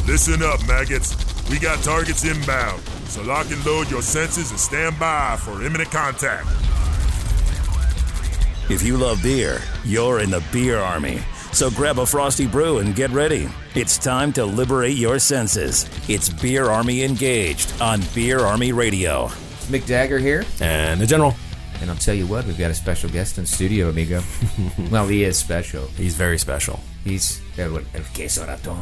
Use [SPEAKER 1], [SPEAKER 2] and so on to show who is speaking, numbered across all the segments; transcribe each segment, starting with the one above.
[SPEAKER 1] Listen up, maggots. We got targets inbound, so lock and load your senses and stand by for imminent contact.
[SPEAKER 2] If you love beer, you're in the Beer Army. So grab a Frosty Brew and get ready. It's time to liberate your senses. It's Beer Army Engaged on Beer Army Radio.
[SPEAKER 3] Mick Dagger here.
[SPEAKER 4] And the General.
[SPEAKER 3] And I'll tell you what, we've got a special guest in studio, amigo. Well, he is special.
[SPEAKER 4] He's very special.
[SPEAKER 3] He's el queso ratón.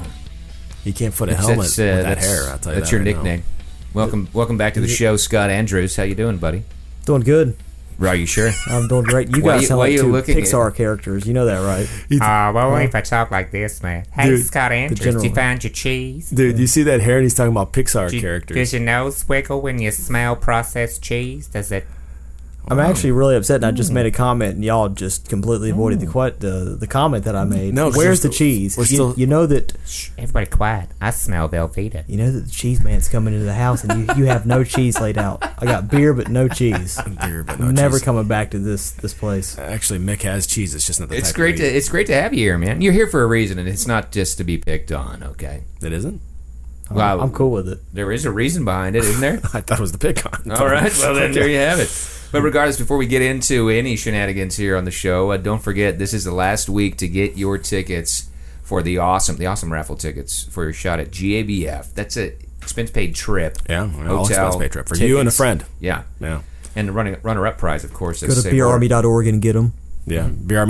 [SPEAKER 4] He can't put a helmet with that hair, I'll tell you that.
[SPEAKER 3] That's your nickname. Welcome back to the show, Scott Andrews. How you doing, buddy?
[SPEAKER 5] Doing good.
[SPEAKER 3] Are you sure?
[SPEAKER 5] I'm doing great. You guys sound like two Pixar characters. You know that, right?
[SPEAKER 6] Well, if I talk like this, man. Hey, dude, Scott Andrews, you found your cheese?
[SPEAKER 4] Dude, you see that hair and he's talking about Pixar characters.
[SPEAKER 6] Does your nose wiggle when you smell processed cheese? Does it?
[SPEAKER 5] I'm actually really upset, and I just made a comment, and y'all just completely avoided the comment that I made.
[SPEAKER 4] No,
[SPEAKER 5] where's the cheese? You know that...
[SPEAKER 6] Shh, everybody quiet. I smell Velveeta.
[SPEAKER 5] You know that the cheese man's coming into the house, and you have no cheese laid out. I got beer, but no cheese.
[SPEAKER 4] Beer, but no
[SPEAKER 5] I'm never
[SPEAKER 4] cheese.
[SPEAKER 5] coming back to this place.
[SPEAKER 4] Actually, Mick has cheese. It's just not the type
[SPEAKER 3] It's great to have you here, man. You're here for a reason, and it's not just to be picked on, okay?
[SPEAKER 4] It isn't?
[SPEAKER 3] Well,
[SPEAKER 5] I'm cool with it.
[SPEAKER 3] There is a reason behind it, isn't there?
[SPEAKER 4] I thought it was the pick on.
[SPEAKER 3] All right, well, then there you have it. But regardless, before we get into any shenanigans here on the show, don't forget, this is the last week to get your tickets for the awesome raffle tickets for your shot at GABF. That's a expense-paid trip.
[SPEAKER 4] Yeah,
[SPEAKER 3] hotel,
[SPEAKER 4] expense-paid trip for
[SPEAKER 3] tickets.
[SPEAKER 4] you and a friend.
[SPEAKER 3] Yeah.
[SPEAKER 4] Yeah.
[SPEAKER 3] And the runner-up prize, of course.
[SPEAKER 5] Go to beerarmy.org and get them.
[SPEAKER 4] Yeah,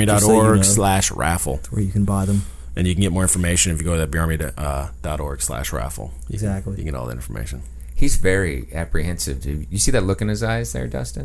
[SPEAKER 4] beerarmy.org/raffle.
[SPEAKER 5] Where you can buy them.
[SPEAKER 4] And you can get more information if you go to beerarmy.org/raffle.
[SPEAKER 5] Exactly.
[SPEAKER 4] You can get all that information.
[SPEAKER 3] He's very apprehensive, dude. You see that look in his eyes there, Dustin?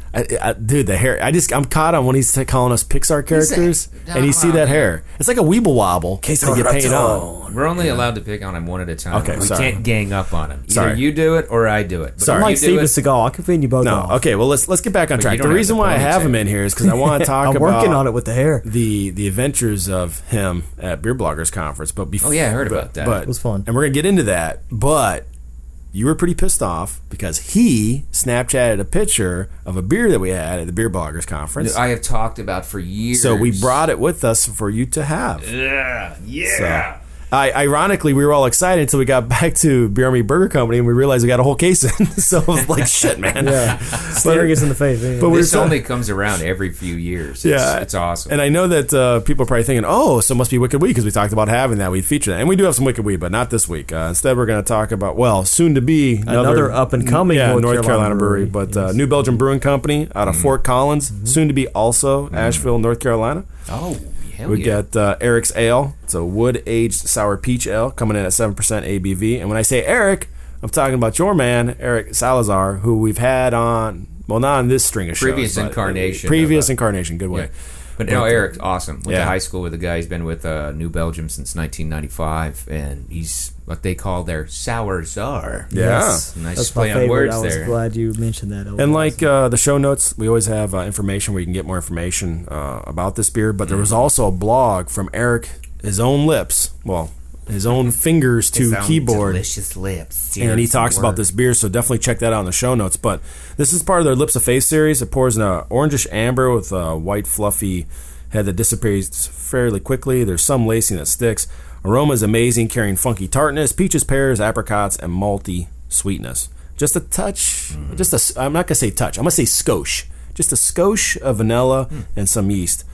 [SPEAKER 4] Dude, the hair. I'm caught on when he's calling us Pixar characters, and you see that hair. It's like a weeble wobble. That you paint on.
[SPEAKER 3] We're only allowed to pick on him one at a time.
[SPEAKER 4] Okay,
[SPEAKER 3] we can't gang up on him. Either
[SPEAKER 4] sorry.
[SPEAKER 3] you do it or I do it. But
[SPEAKER 5] I'm like Steven Seagal. I can feed you both off.
[SPEAKER 4] Okay, well let's get back on track. The reason why I have him in here is because I want to talk
[SPEAKER 5] I'm
[SPEAKER 4] about
[SPEAKER 5] working on it with the hair.
[SPEAKER 4] The adventures of him at Beer Bloggers Conference. But before,
[SPEAKER 3] I heard about that.
[SPEAKER 5] It was fun,
[SPEAKER 4] and we're gonna get into that. But you were pretty pissed off because he Snapchatted a picture of a beer that we had at the Beer Bloggers Conference.
[SPEAKER 3] I have talked about for years.
[SPEAKER 4] So we brought it with us for you to have.
[SPEAKER 3] Yeah.
[SPEAKER 4] So, ironically, we were all excited until we got back to Beer Army Burger Company and we realized we got a whole case in. So I was like, shit, man.
[SPEAKER 5] Yeah. Staring us in the face.
[SPEAKER 4] But
[SPEAKER 3] this only comes around every few years. It's awesome.
[SPEAKER 4] And I know that people are probably thinking, so it must be Wicked Weed because we talked about having that. We'd feature that. And we do have some Wicked Weed, but not this week. Instead, we're going to talk about, soon to be
[SPEAKER 5] another up-and-coming
[SPEAKER 4] North Carolina brewery. But New Belgium Brewing Company out of Fort Collins, soon to be also Asheville, North Carolina.
[SPEAKER 3] Oh,
[SPEAKER 4] we got Eric's Ale. It's a wood-aged sour peach ale coming in at 7% ABV. And when I say Eric, I'm talking about your man, Eric Salazar, who we've had on, not on this string of shows.
[SPEAKER 3] Previous incarnation.
[SPEAKER 4] Good way.
[SPEAKER 3] Yeah. But Eric, awesome. Went to high school with the guy. He's been with New Belgium since 1995, and he's what they call their sour czar.
[SPEAKER 4] Yeah.
[SPEAKER 3] Yes. Nice
[SPEAKER 5] That's
[SPEAKER 3] play
[SPEAKER 5] my favorite.
[SPEAKER 3] on words
[SPEAKER 5] I was
[SPEAKER 3] there.
[SPEAKER 5] glad you mentioned that.
[SPEAKER 4] And like the show notes, we always have information where you can get more information about this beer. But there was also a blog from Eric, his own lips, his own fingers to
[SPEAKER 3] his own
[SPEAKER 4] keyboard.
[SPEAKER 3] Delicious lips.
[SPEAKER 4] And he talks about this beer, so definitely check that out in the show notes. But this is part of their Lips of Faith series. It pours in an orangish amber with a white, fluffy head that dissipates fairly quickly. There's some lacing that sticks. Aroma is amazing, carrying funky tartness, peaches, pears, apricots, and malty sweetness. Just a touch, I'm not going to say touch, I'm going to say skosh. Just a skosh of vanilla and some yeast.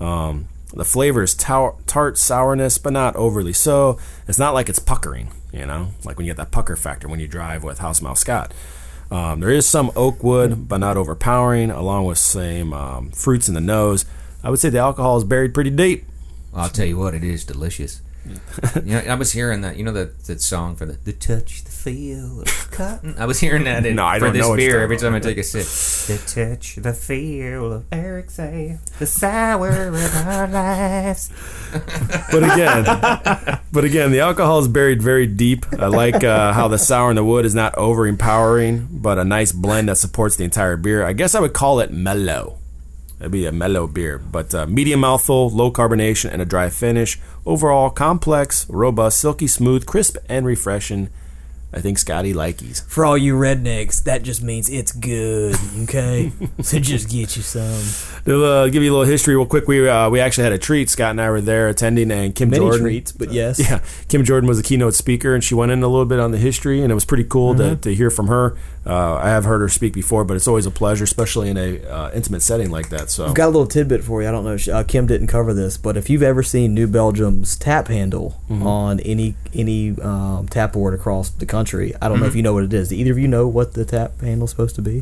[SPEAKER 4] The flavor is tart sourness, but not overly so. It's not like it's puckering, like when you get that pucker factor when you drive with House Mouse Scott. There is some oak wood, but not overpowering, along with same fruits in the nose. I would say the alcohol is buried pretty deep.
[SPEAKER 3] I'll tell you what, it is delicious. I was hearing that, that song for the touch, the feel of cotton. I was hearing that for this beer every time I take a sip.
[SPEAKER 6] The touch, the feel of Eric's Ale, the sour of our lives.
[SPEAKER 4] But again, the alcohol is buried very deep. I like how the sour in the wood is not overpowering, but a nice blend that supports the entire beer. I guess I would call it mellow. It'd be a mellow beer, but medium mouthful, low carbonation, and a dry finish. Overall, complex, robust, silky smooth, crisp, and refreshing. I think Scotty likes.
[SPEAKER 5] For all you rednecks, that just means it's good, okay? So just get you some.
[SPEAKER 4] To give you a little history real quick, we actually had a treat. Scott and I were there attending, and Kim
[SPEAKER 5] Many
[SPEAKER 4] Jordan.
[SPEAKER 5] treats, but yes.
[SPEAKER 4] Yeah, Kim Jordan was the keynote speaker, and she went in a little bit on the history, and it was pretty cool to hear from her. I have heard her speak before, but it's always a pleasure, especially in a intimate setting like that. So
[SPEAKER 5] I've got a little tidbit for you. I don't know if Kim didn't cover this, but if you've ever seen New Belgium's tap handle on any tap board across the country, I don't know if you know what it is. Do either of you know what the tap handle's supposed to be?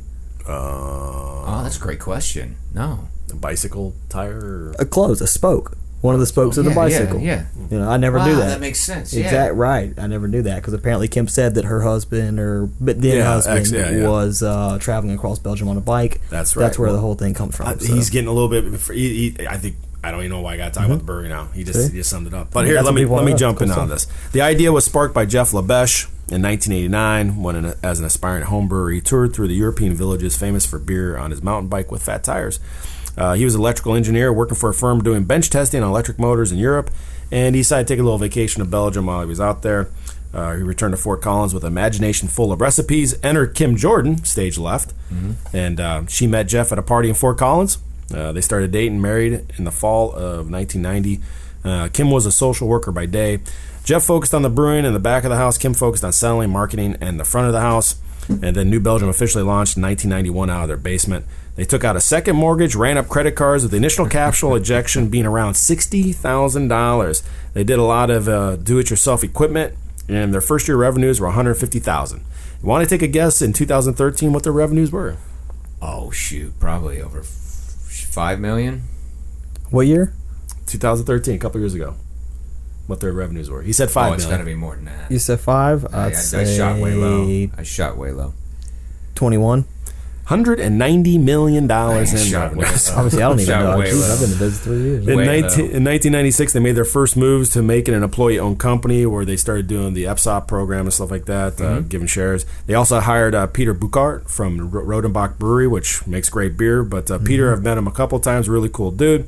[SPEAKER 3] Oh, that's a great question. No.
[SPEAKER 4] a bicycle tire. Or?
[SPEAKER 5] A spoke. One of the spokes of the bicycle.
[SPEAKER 3] Yeah.
[SPEAKER 5] You know, I never knew that.
[SPEAKER 3] That makes sense.
[SPEAKER 5] Exactly right. I never knew that because apparently Kim said that her husband or then husband was traveling across Belgium on a bike.
[SPEAKER 4] That's right.
[SPEAKER 5] That's where the whole thing comes from.
[SPEAKER 4] He's getting a little bit. I think. I don't even know why I got to talk about the brewery now. He just summed it up. But here, let me jump in on this. The idea was sparked by Jeff LaBeche in 1989 when, as an aspiring home brewer, he toured through the European villages famous for beer on his mountain bike with fat tires. He was an electrical engineer working for a firm doing bench testing on electric motors in Europe, and he decided to take a little vacation to Belgium while he was out there. He returned to Fort Collins with an imagination full of recipes. Entered Kim Jordan, stage left, and she met Jeff at a party in Fort Collins. They started dating and married in the fall of 1990. Kim was a social worker by day. Jeff focused on the brewing in the back of the house. Kim focused on selling, marketing, and the front of the house. And then New Belgium officially launched in 1991 out of their basement. They took out a second mortgage, ran up credit cards with the initial capital ejection being around $60,000. They did a lot of do-it-yourself equipment, and their first-year revenues were $150,000. You want to take a guess in 2013 what their revenues were?
[SPEAKER 3] Oh, shoot. Probably over $5 million.
[SPEAKER 5] What year?
[SPEAKER 4] 2013, a couple years ago. What their revenues were. He said $5 million.
[SPEAKER 3] It's got to be more than that.
[SPEAKER 5] You said 5?
[SPEAKER 3] I shot way low. I shot way low.
[SPEAKER 5] 21?
[SPEAKER 4] $190 million in revenues.
[SPEAKER 5] Obviously, I don't even know. I've been in business 3 years.
[SPEAKER 4] In 1996, they made their first moves to make it an employee-owned company where they started doing the EPSOP program and stuff like that, giving shares. They also hired Peter Buchart from Rodenbach Brewery, which makes great beer. But Peter, I've met him a couple times, really cool dude.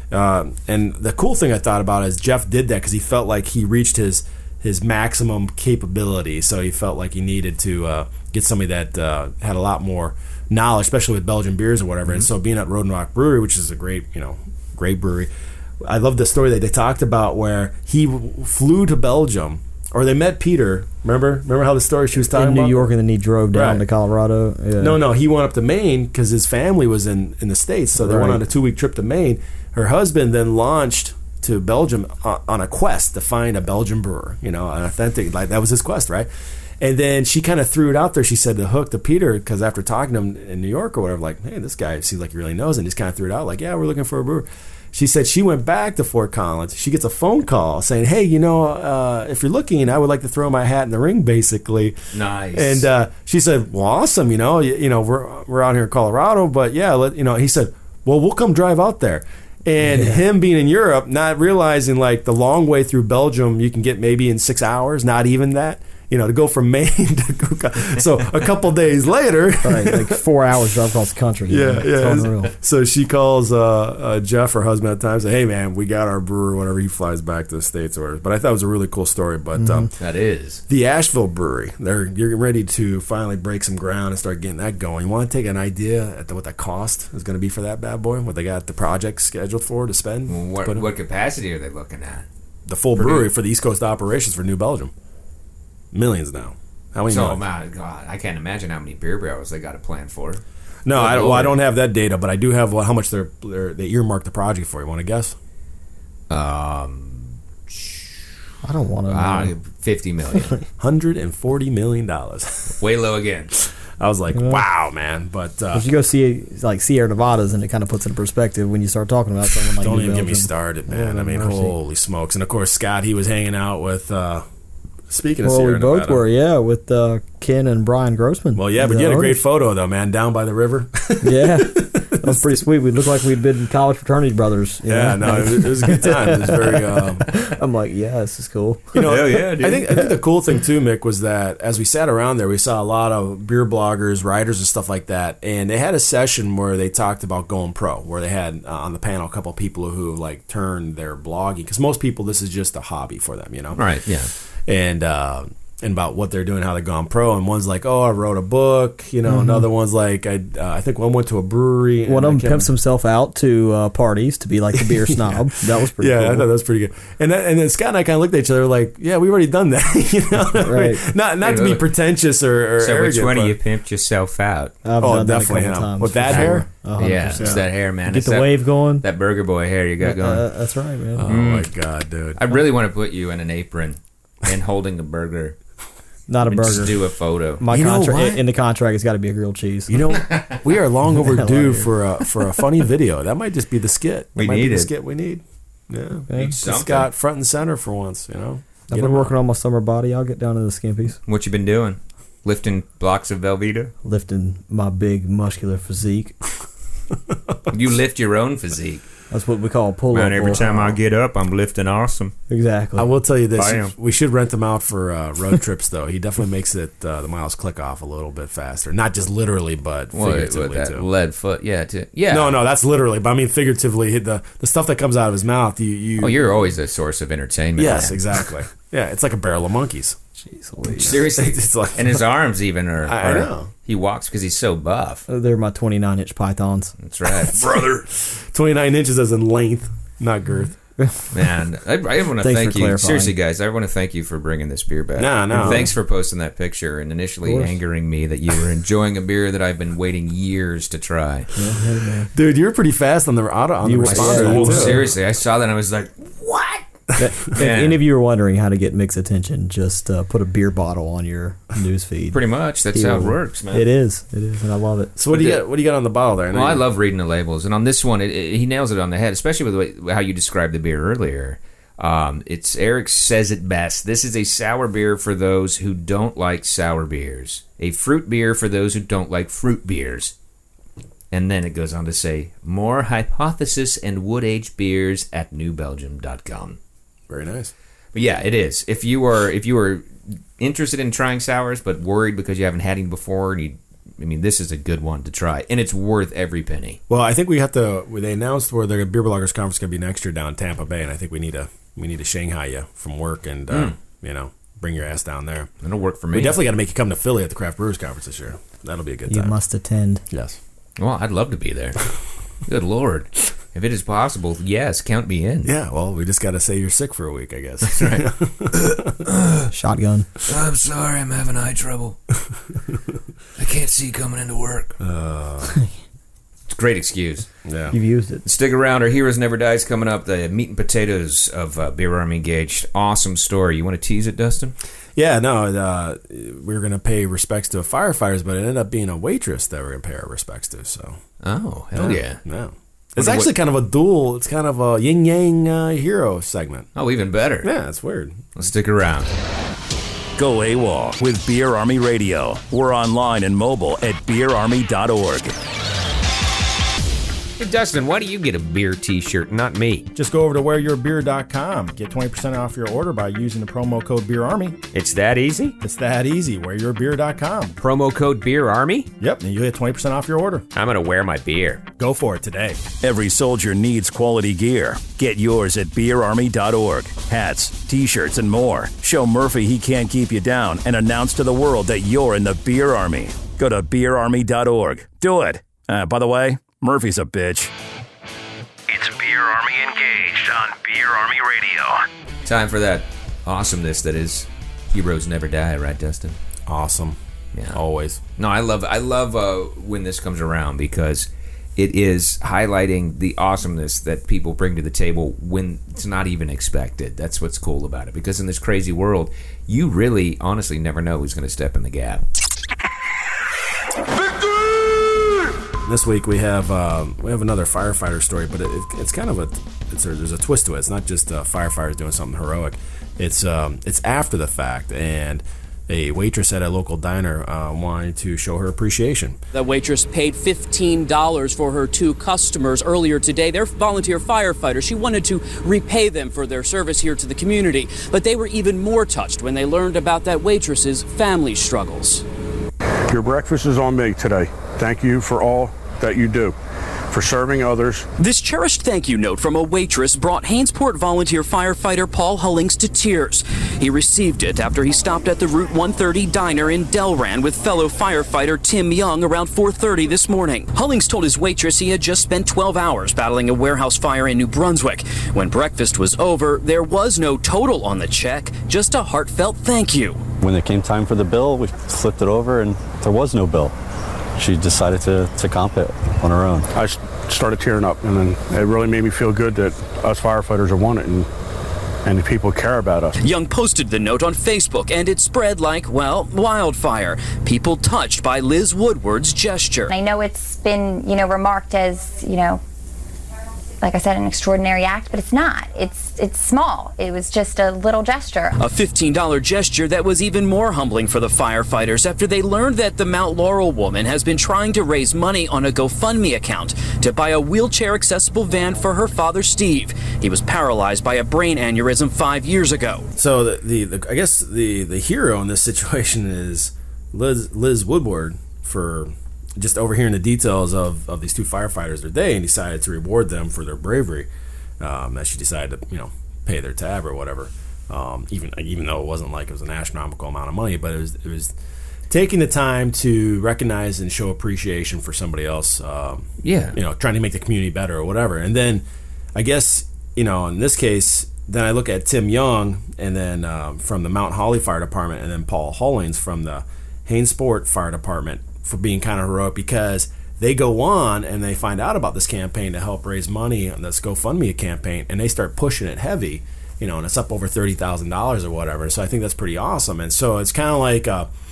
[SPEAKER 4] And the cool thing I thought about is Jeff did that because he felt like he reached his maximum capability. So he felt like he needed to get somebody that had a lot more knowledge, especially with Belgian beers or whatever. And so being at Rodenbach Brewery, which is a great brewery, I love the story that they talked about where he flew to Belgium, or they met Peter. Remember how the story she was talking about?
[SPEAKER 5] In New York, and then he drove down to Colorado. Yeah.
[SPEAKER 4] No, he went up to Maine because his family was in the States, so they went on a 2-week trip to Maine. Her husband then launched to Belgium on a quest to find a Belgian brewer, an authentic, like that was his quest, right? And then she kind of threw it out there. She said the hook to Peter, because after talking to him in New York or whatever, like, hey, this guy seems like he really knows, and just kind of threw it out, like, yeah, we're looking for a brewer. She said she went back to Fort Collins. She gets a phone call saying, hey, if you're looking, I would like to throw my hat in the ring, basically.
[SPEAKER 3] Nice.
[SPEAKER 4] And she said, well, awesome, we're out here in Colorado, but yeah, he said, well, we'll come drive out there. And him being in Europe, not realizing like the long way through Belgium you can get maybe in 6 hours, not even that. To go from Maine to so a couple days later,
[SPEAKER 5] right, like 4 hours drive across the country.
[SPEAKER 4] Yeah. So she calls Jeff, her husband, at the time, say, "Hey, man, we got our brewer. Whatever, he flies back to the States or." But I thought it was a really cool story. But
[SPEAKER 3] that is
[SPEAKER 4] the Asheville Brewery. You're ready to finally break some ground and start getting that going. You want to take an idea at what the cost is going to be for that bad boy? What they got the project scheduled for to spend?
[SPEAKER 3] What capacity are they looking at?
[SPEAKER 4] The full brewery for the East Coast operations for New Belgium. Millions now. How many?
[SPEAKER 3] So, my God, I can't imagine how many beer barrels they got to plan for.
[SPEAKER 4] No, I don't have that data, but I do have how much they earmarked the project for. You want to guess?
[SPEAKER 5] I don't want to know.
[SPEAKER 3] $50 million.
[SPEAKER 4] $140 million.
[SPEAKER 3] Way low again.
[SPEAKER 4] I was like, wow, man. But
[SPEAKER 5] if you go see like Sierra Nevadas, and it kind of puts it in perspective when you start talking about something like
[SPEAKER 4] don't
[SPEAKER 5] New
[SPEAKER 4] even
[SPEAKER 5] Belgium.
[SPEAKER 4] get me started, man. I mean, holy smokes. And of course, Scott, he was hanging out with speaking of Sierra Nevada.
[SPEAKER 5] We both were, with Ken and Brian Grossman.
[SPEAKER 4] Well, yeah, but you had a great photo, though, man, down by the river.
[SPEAKER 5] Yeah, that was pretty sweet. We looked like we'd been college fraternity brothers.
[SPEAKER 4] Yeah, no, it was a good time. It was very...
[SPEAKER 5] I'm like, yeah, this is cool.
[SPEAKER 3] Hell yeah, dude.
[SPEAKER 4] I think the cool thing, too, Mick, was that as we sat around there, we saw a lot of beer bloggers, writers, and stuff like that, and they had a session where they talked about going pro, where they had on the panel a couple of people who, like, turned their blogging, because most people, this is just a hobby for them,
[SPEAKER 3] Right, yeah.
[SPEAKER 4] And and about what they're doing, how they're going pro. And one's like, "Oh, I wrote a book," Another one's like, "I think one went to a brewery."
[SPEAKER 5] One of them pimps himself out to parties to be like the beer snob. That was pretty.
[SPEAKER 4] Yeah,
[SPEAKER 5] cool.
[SPEAKER 4] I thought that was pretty good. And then Scott and I kind of looked at each other like, "Yeah, we've already done that."
[SPEAKER 5] Right.
[SPEAKER 4] Not to be pretentious or
[SPEAKER 3] So
[SPEAKER 4] arrogant.
[SPEAKER 3] which one of
[SPEAKER 4] but-
[SPEAKER 3] you pimped yourself out?
[SPEAKER 5] I've
[SPEAKER 4] Oh,
[SPEAKER 5] done that a
[SPEAKER 4] definitely
[SPEAKER 5] couple
[SPEAKER 4] him.
[SPEAKER 5] times.
[SPEAKER 4] With that hair?
[SPEAKER 5] 100%.
[SPEAKER 3] Yeah, it's that hair, man.
[SPEAKER 5] Get
[SPEAKER 3] It's
[SPEAKER 5] the
[SPEAKER 3] that,
[SPEAKER 5] wave going.
[SPEAKER 3] that Burger Boy hair you got going.
[SPEAKER 5] That's right, man.
[SPEAKER 4] Oh my god, dude!
[SPEAKER 3] I really want to put you in an apron and holding a burger.
[SPEAKER 5] Not a
[SPEAKER 3] and
[SPEAKER 5] burger.
[SPEAKER 3] Just do a photo.
[SPEAKER 5] My
[SPEAKER 4] You know
[SPEAKER 5] contract
[SPEAKER 4] what?
[SPEAKER 5] in the contract has got to be a grilled cheese.
[SPEAKER 4] We are long overdue
[SPEAKER 5] Hell
[SPEAKER 4] for a funny video. That might just be the skit.
[SPEAKER 3] We
[SPEAKER 4] That might
[SPEAKER 3] need
[SPEAKER 4] be the
[SPEAKER 3] it.
[SPEAKER 4] skit we need. Yeah,
[SPEAKER 5] Okay.
[SPEAKER 3] Need something.
[SPEAKER 4] Scott front and center for once.
[SPEAKER 5] I've
[SPEAKER 4] Get
[SPEAKER 5] been
[SPEAKER 4] him
[SPEAKER 5] working on my summer body. I'll get down to the skimpies,
[SPEAKER 3] What you been doing? Lifting blocks of Velveeta?
[SPEAKER 5] lifting my big muscular physique.
[SPEAKER 3] You lift your own physique.
[SPEAKER 5] That's what we call pull up.
[SPEAKER 3] Man, every time I get up, I'm lifting awesome.
[SPEAKER 5] Exactly.
[SPEAKER 4] I will tell you this:
[SPEAKER 3] Bam.
[SPEAKER 4] we should rent him out for road trips. Though he definitely makes it the miles click off a little bit faster. Not just literally, but
[SPEAKER 3] What
[SPEAKER 4] figuratively
[SPEAKER 3] that
[SPEAKER 4] too.
[SPEAKER 3] lead foot? Yeah, yeah.
[SPEAKER 4] No, that's literally. But I mean, figuratively, the stuff that comes out of his mouth. You.
[SPEAKER 3] Oh, you're always a source of entertainment.
[SPEAKER 4] Yes,
[SPEAKER 3] man.
[SPEAKER 4] exactly. Yeah, it's like a barrel of monkeys.
[SPEAKER 5] Jeez Louise.
[SPEAKER 3] Seriously,
[SPEAKER 4] It's like-
[SPEAKER 3] and his arms even are.
[SPEAKER 4] I know.
[SPEAKER 3] He walks because he's so buff.
[SPEAKER 5] They're my 29-inch pythons.
[SPEAKER 3] That's right.
[SPEAKER 4] Brother, 29 inches as in length, not girth.
[SPEAKER 3] Man, I want to
[SPEAKER 5] Thanks
[SPEAKER 3] thank
[SPEAKER 5] for
[SPEAKER 3] you.
[SPEAKER 5] clarifying.
[SPEAKER 3] Seriously, guys, I want to thank you for bringing this beer back.
[SPEAKER 4] No.
[SPEAKER 3] And thanks for posting that picture and initially
[SPEAKER 5] Of course.
[SPEAKER 3] angering me that you were enjoying a beer that I've been waiting years to try.
[SPEAKER 4] Dude, you're pretty fast on the
[SPEAKER 5] You were-
[SPEAKER 4] response.
[SPEAKER 5] yeah,
[SPEAKER 4] to that,
[SPEAKER 5] you
[SPEAKER 4] too.
[SPEAKER 5] were.
[SPEAKER 3] Seriously, I saw that and I was like, what?
[SPEAKER 5] If
[SPEAKER 3] Yeah.
[SPEAKER 5] any of you are wondering how to get Mick's attention, just put a beer bottle on your news feed.
[SPEAKER 3] Pretty much. That's how it works, man.
[SPEAKER 5] It is, and I love it.
[SPEAKER 4] So what do you got? What do you got on the bottle there?
[SPEAKER 3] Well, I love reading the labels, and on this one, he nails it on the head, especially with the way, how you described the beer earlier. It's Eric says it best. This is a sour beer for those who don't like sour beers, a fruit beer for those who don't like fruit beers. And then it goes on to say, more hypothesis and wood-aged beers at newbelgium.com.
[SPEAKER 4] Very nice.
[SPEAKER 3] But yeah, it is. If you are interested in trying sours but worried because you haven't had any before, this is a good one to try, and it's worth every penny.
[SPEAKER 4] Well, I think we have to. They announced where the Beer Bloggers Conference is going to be next year down in Tampa Bay, and I think we need to Shanghai you from work and bring your ass down there.
[SPEAKER 3] It'll work for me.
[SPEAKER 4] We definitely got to make you come to Philly at the Craft Brewers Conference this year. That'll be a good
[SPEAKER 5] You
[SPEAKER 4] time.
[SPEAKER 5] must attend.
[SPEAKER 4] Yes.
[SPEAKER 3] Well, I'd love to be there. Good Lord. If it is possible, yes, count me in.
[SPEAKER 4] Yeah. Well, we just got to say you're sick for a week, I guess.
[SPEAKER 5] Shotgun.
[SPEAKER 3] I'm sorry, I'm having eye trouble. I can't see coming into work. It's a great excuse.
[SPEAKER 4] Yeah.
[SPEAKER 5] You've used it.
[SPEAKER 3] Stick around. Our Heroes Never Dies coming up. The meat and potatoes of Beer Army Engaged. Awesome story. You want to tease it, Dustin?
[SPEAKER 4] Yeah, no, we were going to pay respects to firefighters, but it ended up being a waitress that we're going to pay our respects to. So,
[SPEAKER 3] Oh, hell yeah.
[SPEAKER 4] No. It's actually kind of a dual, it's kind of a yin-yang hero segment.
[SPEAKER 3] Oh, even better.
[SPEAKER 4] Yeah, it's weird.
[SPEAKER 3] Let's stick around.
[SPEAKER 2] Go AWOL with Beer Army Radio. We're online and mobile at beerarmy.org.
[SPEAKER 3] Hey, Dustin, why do you get a beer t-shirt, not me?
[SPEAKER 7] Just go over to whereyourbeer.com. Get 20% off your order by using the promo code BeerArmy.
[SPEAKER 3] It's that easy?
[SPEAKER 7] It's that easy. Whereyourbeer.com.
[SPEAKER 3] Promo code Beer Army?
[SPEAKER 7] Yep, and you'll get 20% off your order.
[SPEAKER 3] I'm going to wear my beer.
[SPEAKER 7] Go for it today.
[SPEAKER 2] Every soldier needs quality gear. Get yours at beerarmy.org. Hats, t-shirts, and more. Show Murphy he can't keep you down and announce to the world that you're in the Beer Army. Go to beerarmy.org. Do it. By the way, Murphy's a bitch.
[SPEAKER 8] It's Beer Army Engaged on Beer Army Radio.
[SPEAKER 3] Time for that awesomeness that is Heroes Never Die, right, Dustin?
[SPEAKER 4] Awesome.
[SPEAKER 3] Yeah.
[SPEAKER 4] Always.
[SPEAKER 3] No, I love when this comes around because it is highlighting the awesomeness that people bring to the table when it's not even expected. That's what's cool about it, because in this crazy world, you really honestly never know who's going to step in the gap.
[SPEAKER 4] This week we have another firefighter story, but it's kind of there's a twist to it. It's not just firefighters doing something heroic. It's after the fact, and a waitress at a local diner wanted to show her appreciation.
[SPEAKER 9] The waitress paid $15 for her two customers earlier today. They're volunteer firefighters. She wanted to repay them for their service here to the community, but they were even more touched when they learned about that waitress's family struggles.
[SPEAKER 10] Your breakfast is on me today. Thank you for all that you do. for serving others.
[SPEAKER 9] This cherished thank you note from a waitress brought Hainesport volunteer firefighter Paul Hullings to tears. He received it after he stopped at the Route 130 diner in Delran with fellow firefighter Tim Young around 4:30 this morning. Hullings told his waitress he had just spent 12 hours battling a warehouse fire in New Brunswick. When breakfast was over, there was no total on the check, just a heartfelt thank you.
[SPEAKER 11] When it came time for the bill, we flipped it over and there was no bill. She decided to comp it on her own.
[SPEAKER 10] I started tearing up, and then it really made me feel good that us firefighters are wanted and the people care about us.
[SPEAKER 9] Young posted the note on Facebook, and it spread like, well, wildfire. People touched by Liz Woodward's gesture.
[SPEAKER 12] I know it's been, remarked as, like I said, an extraordinary act, but it's not. It's small. It was just a little gesture.
[SPEAKER 9] A $15 gesture that was even more humbling for the firefighters after they learned that the Mount Laurel woman has been trying to raise money on a GoFundMe account to buy a wheelchair-accessible van for her father, Steve. He was paralyzed by a brain aneurysm 5 years ago.
[SPEAKER 4] So I guess the hero in this situation is Liz Woodward for just overhearing the details of these two firefighters their day, and decided to reward them for their bravery. As she decided to pay their tab or whatever, even though it wasn't like it was an astronomical amount of money, but it was taking the time to recognize and show appreciation for somebody else. Trying to make the community better or whatever. And then I guess in this case, then I look at Tim Young, and then from the Mount Holly Fire Department, and then Paul Hullings from the Hainesport Fire Department, for being kind of heroic, because they go on and they find out about this campaign to help raise money on this GoFundMe campaign, and they start pushing it heavy, and it's up over $30,000 or whatever. So I think that's pretty awesome. And so it's kind of like,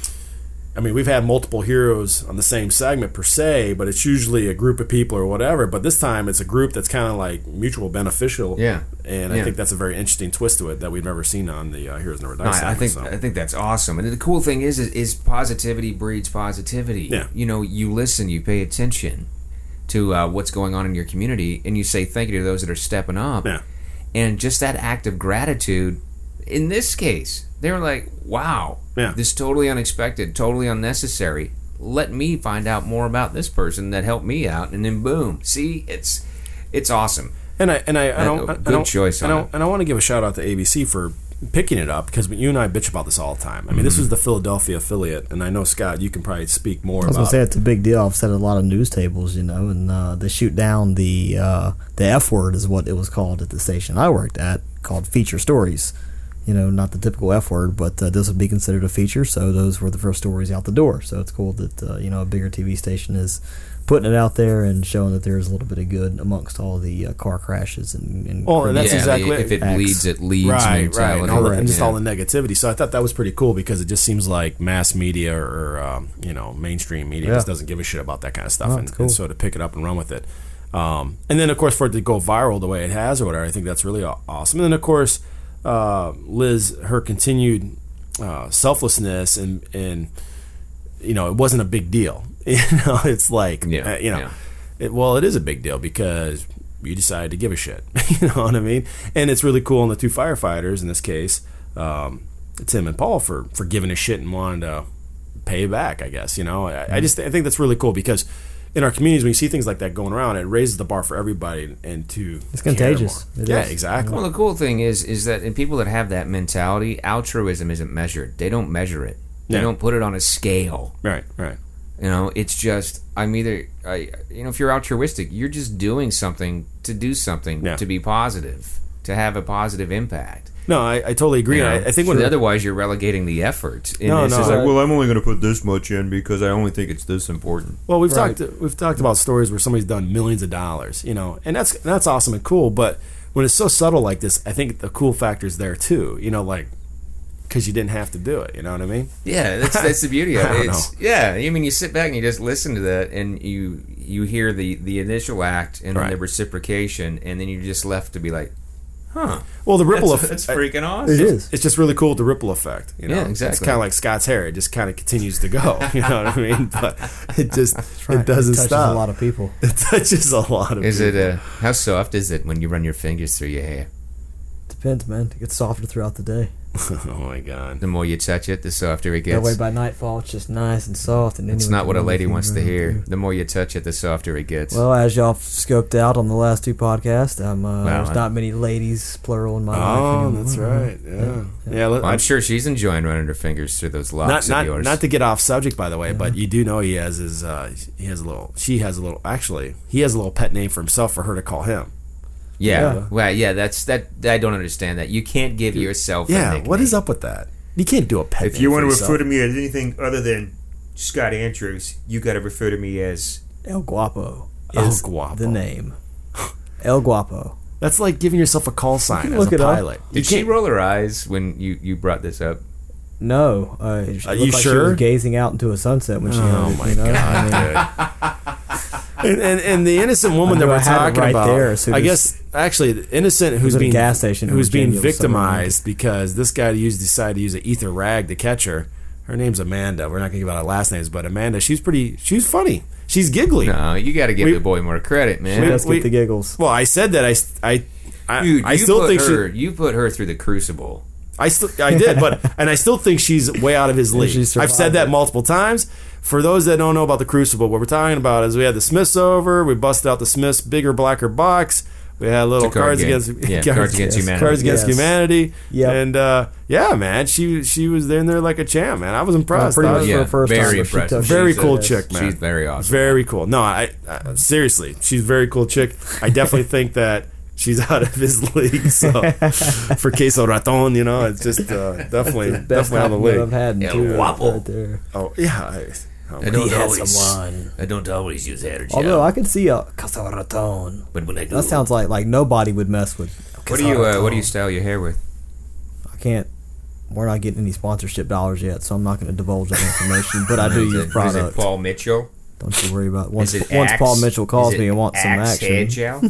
[SPEAKER 4] we've had multiple heroes on the same segment per se, but it's usually a group of people or whatever. But this time it's a group that's kind of like mutual beneficial.
[SPEAKER 3] Yeah.
[SPEAKER 4] And I think that's a very interesting twist to it that we've never seen on the Heroes Never Die segment.
[SPEAKER 3] I think that's awesome. And the cool thing is positivity breeds positivity.
[SPEAKER 4] Yeah.
[SPEAKER 3] You listen, you pay attention to what's going on in your community, and you say thank you to those that are stepping up.
[SPEAKER 4] Yeah.
[SPEAKER 3] And just that act of gratitude, in this case, they were like, wow, this is totally unexpected, totally unnecessary. Let me find out more about this person that helped me out, and then boom. See, it's awesome.
[SPEAKER 4] And I want to give a shout out to ABC for picking it up, because you and I bitch about this all the time. This was the Philadelphia affiliate, and I know, Scott, you can probably speak more about it.
[SPEAKER 5] I was going to say it's a big deal. I've said a lot of news tables, and they shoot down the F word is what it was called at the station I worked at, called feature stories. Not the typical F word, but this would be considered a feature, so those were the first stories out the door. So it's cool that, a bigger TV station is putting it out there and showing that there's a little bit of good amongst all the car crashes and
[SPEAKER 4] that's exactly
[SPEAKER 3] if it leads, it leads.
[SPEAKER 4] Right, and just all the negativity. So I thought that was pretty cool, because it just seems like mass media or mainstream media just doesn't give a shit about that kind of stuff, and so to pick it up and run with it. And then of course for it to go viral the way it has or whatever, I think that's really awesome. And then of course Liz, her continued selflessness, and it wasn't a big deal. It's like it is a big deal because you decided to give a shit. You know what I mean? And it's really cool on the two firefighters in this case, Tim and Paul, for giving a shit and wanting to pay back, I guess. I think that's really cool, because in our communities, when you see things like that going around, it raises the bar for everybody, and it's
[SPEAKER 5] contagious.
[SPEAKER 4] Exactly.
[SPEAKER 3] Well, the cool thing is that in people that have that mentality, altruism isn't measured. They don't measure it. They don't put it on a scale.
[SPEAKER 4] Right.
[SPEAKER 3] It's just if you're altruistic, you're just doing something to do something to be positive, to have a positive impact.
[SPEAKER 4] No, I totally agree. I think
[SPEAKER 3] otherwise you're relegating the effort. It's like, well, I'm only going to put this much in because I only think it's this important.
[SPEAKER 4] Well, we've talked about stories where somebody's done millions of dollars, and that's awesome and cool. But when it's so subtle like this, I think the cool factor is there too. Because you didn't have to do it. You know what I mean?
[SPEAKER 3] Yeah, that's the beauty of it. Yeah, you sit back and you just listen to that, and you hear the initial act and then the reciprocation, and then you're just left to be like, huh.
[SPEAKER 4] Well, the ripple effect.
[SPEAKER 3] That's freaking awesome.
[SPEAKER 5] It is.
[SPEAKER 4] It's just really cool with the ripple effect.
[SPEAKER 3] Yeah, exactly.
[SPEAKER 4] It's kind of like Scott's hair. It just kind of continues to go. You know what I mean? But it just it doesn't stop.
[SPEAKER 5] It touches a lot of people.
[SPEAKER 4] It touches a lot of people.
[SPEAKER 3] Is it how soft is it when you run your fingers through your hair?
[SPEAKER 5] Depends, man. It gets softer throughout the day.
[SPEAKER 4] Oh my God!
[SPEAKER 3] The more you touch it, the softer it
[SPEAKER 5] That way
[SPEAKER 3] gets.
[SPEAKER 5] by nightfall, it's just nice and soft. And
[SPEAKER 3] It's
[SPEAKER 5] anyone
[SPEAKER 3] not what a
[SPEAKER 5] can
[SPEAKER 3] lady
[SPEAKER 5] move
[SPEAKER 3] wants to
[SPEAKER 5] around
[SPEAKER 3] hear.
[SPEAKER 5] you.
[SPEAKER 3] The more you touch it, the softer it gets.
[SPEAKER 5] Well, as y'all scoped out on the last 2 podcasts, there's
[SPEAKER 3] I-
[SPEAKER 5] not many ladies, plural, in my life
[SPEAKER 4] Oh,
[SPEAKER 5] anymore.
[SPEAKER 4] that's right. Yeah.
[SPEAKER 3] Well, I'm sure she's enjoying running her fingers through those locks of yours.
[SPEAKER 4] Not to get off subject, by the way, but you do know he has his. He has a little. She has a little. Actually, he has a little pet name for himself for her to call him.
[SPEAKER 3] Yeah. Well, yeah, that's that. I don't understand that. You can't give yourself a
[SPEAKER 4] Yeah.
[SPEAKER 3] nickname.
[SPEAKER 4] What is up with that? You can't do a pet.
[SPEAKER 6] If
[SPEAKER 4] name
[SPEAKER 6] you
[SPEAKER 4] for
[SPEAKER 6] want to
[SPEAKER 4] yourself.
[SPEAKER 6] refer to me as anything other than Scott Andrews, you got to refer to me as
[SPEAKER 5] El Guapo
[SPEAKER 4] El
[SPEAKER 5] is
[SPEAKER 4] Guapo.
[SPEAKER 5] the name. El Guapo.
[SPEAKER 4] That's like giving yourself a call sign as
[SPEAKER 5] Look
[SPEAKER 4] a
[SPEAKER 5] it up.
[SPEAKER 4] pilot.
[SPEAKER 3] Did she roll her eyes when you brought this up?
[SPEAKER 5] No. It
[SPEAKER 4] Are
[SPEAKER 5] looked
[SPEAKER 4] you
[SPEAKER 5] like She
[SPEAKER 4] sure?
[SPEAKER 5] was gazing out into a sunset when she heard it.
[SPEAKER 4] my
[SPEAKER 5] you know?
[SPEAKER 4] God, and the innocent woman
[SPEAKER 5] I
[SPEAKER 4] that
[SPEAKER 5] knew
[SPEAKER 4] we're
[SPEAKER 5] I had it
[SPEAKER 4] talking
[SPEAKER 5] right
[SPEAKER 4] about,
[SPEAKER 5] there as soon
[SPEAKER 4] I
[SPEAKER 5] as-
[SPEAKER 4] guess actually the innocent who's
[SPEAKER 5] at a
[SPEAKER 4] being
[SPEAKER 5] gas station in
[SPEAKER 4] who's being
[SPEAKER 5] Virginia with someone.
[SPEAKER 4] victimized because this guy decided to use an ether rag to catch her. Her name's Amanda. We're not going to give out our last names, but Amanda, she's funny. She's giggly.
[SPEAKER 3] No, you got to give the boy more credit, man.
[SPEAKER 5] Let's get the giggles.
[SPEAKER 4] Well, I said that
[SPEAKER 3] Dude,
[SPEAKER 4] I still think
[SPEAKER 3] you put her through the crucible.
[SPEAKER 4] I did, and I still think she's way out of his league.
[SPEAKER 5] she survived
[SPEAKER 4] I've said that
[SPEAKER 5] it.
[SPEAKER 4] multiple times. For those that don't know about the Crucible, what we're talking about is we had the Smiths over. We busted out the Smiths bigger, blacker box. We had little
[SPEAKER 3] It's a card
[SPEAKER 4] Cards
[SPEAKER 3] game.
[SPEAKER 4] Against
[SPEAKER 3] Yeah, Cards Against Humanity.
[SPEAKER 4] Cards Against
[SPEAKER 5] Yes.
[SPEAKER 4] Humanity.
[SPEAKER 5] Yep.
[SPEAKER 4] And yeah, man, she was in there like a champ, man. I was impressed.
[SPEAKER 5] pretty
[SPEAKER 4] I
[SPEAKER 5] much
[SPEAKER 4] was-
[SPEAKER 5] for her first
[SPEAKER 3] very
[SPEAKER 5] time, but she
[SPEAKER 3] impressive.
[SPEAKER 5] took-
[SPEAKER 4] very
[SPEAKER 3] She's,
[SPEAKER 4] cool
[SPEAKER 3] uh,
[SPEAKER 4] chick, man.
[SPEAKER 3] She's very awesome.
[SPEAKER 4] Very cool. No, I seriously, she's a very cool chick. I definitely think that she's out of his league. So for Queso Raton, it's just definitely
[SPEAKER 5] Best
[SPEAKER 4] out of the
[SPEAKER 5] compliment
[SPEAKER 4] league.
[SPEAKER 5] I've had in
[SPEAKER 3] El
[SPEAKER 5] 2
[SPEAKER 3] Guapo.
[SPEAKER 5] right there.
[SPEAKER 4] Oh yeah.
[SPEAKER 3] I don't
[SPEAKER 5] He had
[SPEAKER 3] always.
[SPEAKER 5] someone.
[SPEAKER 3] I don't always use hair gel.
[SPEAKER 5] Although I could see a Casaraton.
[SPEAKER 3] but when I do,
[SPEAKER 5] That sounds like nobody would mess with.
[SPEAKER 3] What do you style your hair with?
[SPEAKER 5] I can't. We're not getting any sponsorship dollars yet, so I'm not going to divulge that information. But I do
[SPEAKER 3] Is
[SPEAKER 5] use
[SPEAKER 3] it
[SPEAKER 5] product.
[SPEAKER 3] Paul Mitchell?
[SPEAKER 5] Don't you worry about it. Once
[SPEAKER 3] Is it
[SPEAKER 5] once
[SPEAKER 3] Axe?
[SPEAKER 5] Paul Mitchell calls
[SPEAKER 3] Is
[SPEAKER 5] me
[SPEAKER 3] it
[SPEAKER 5] and wants some
[SPEAKER 3] Axe hair
[SPEAKER 5] action.
[SPEAKER 3] gel?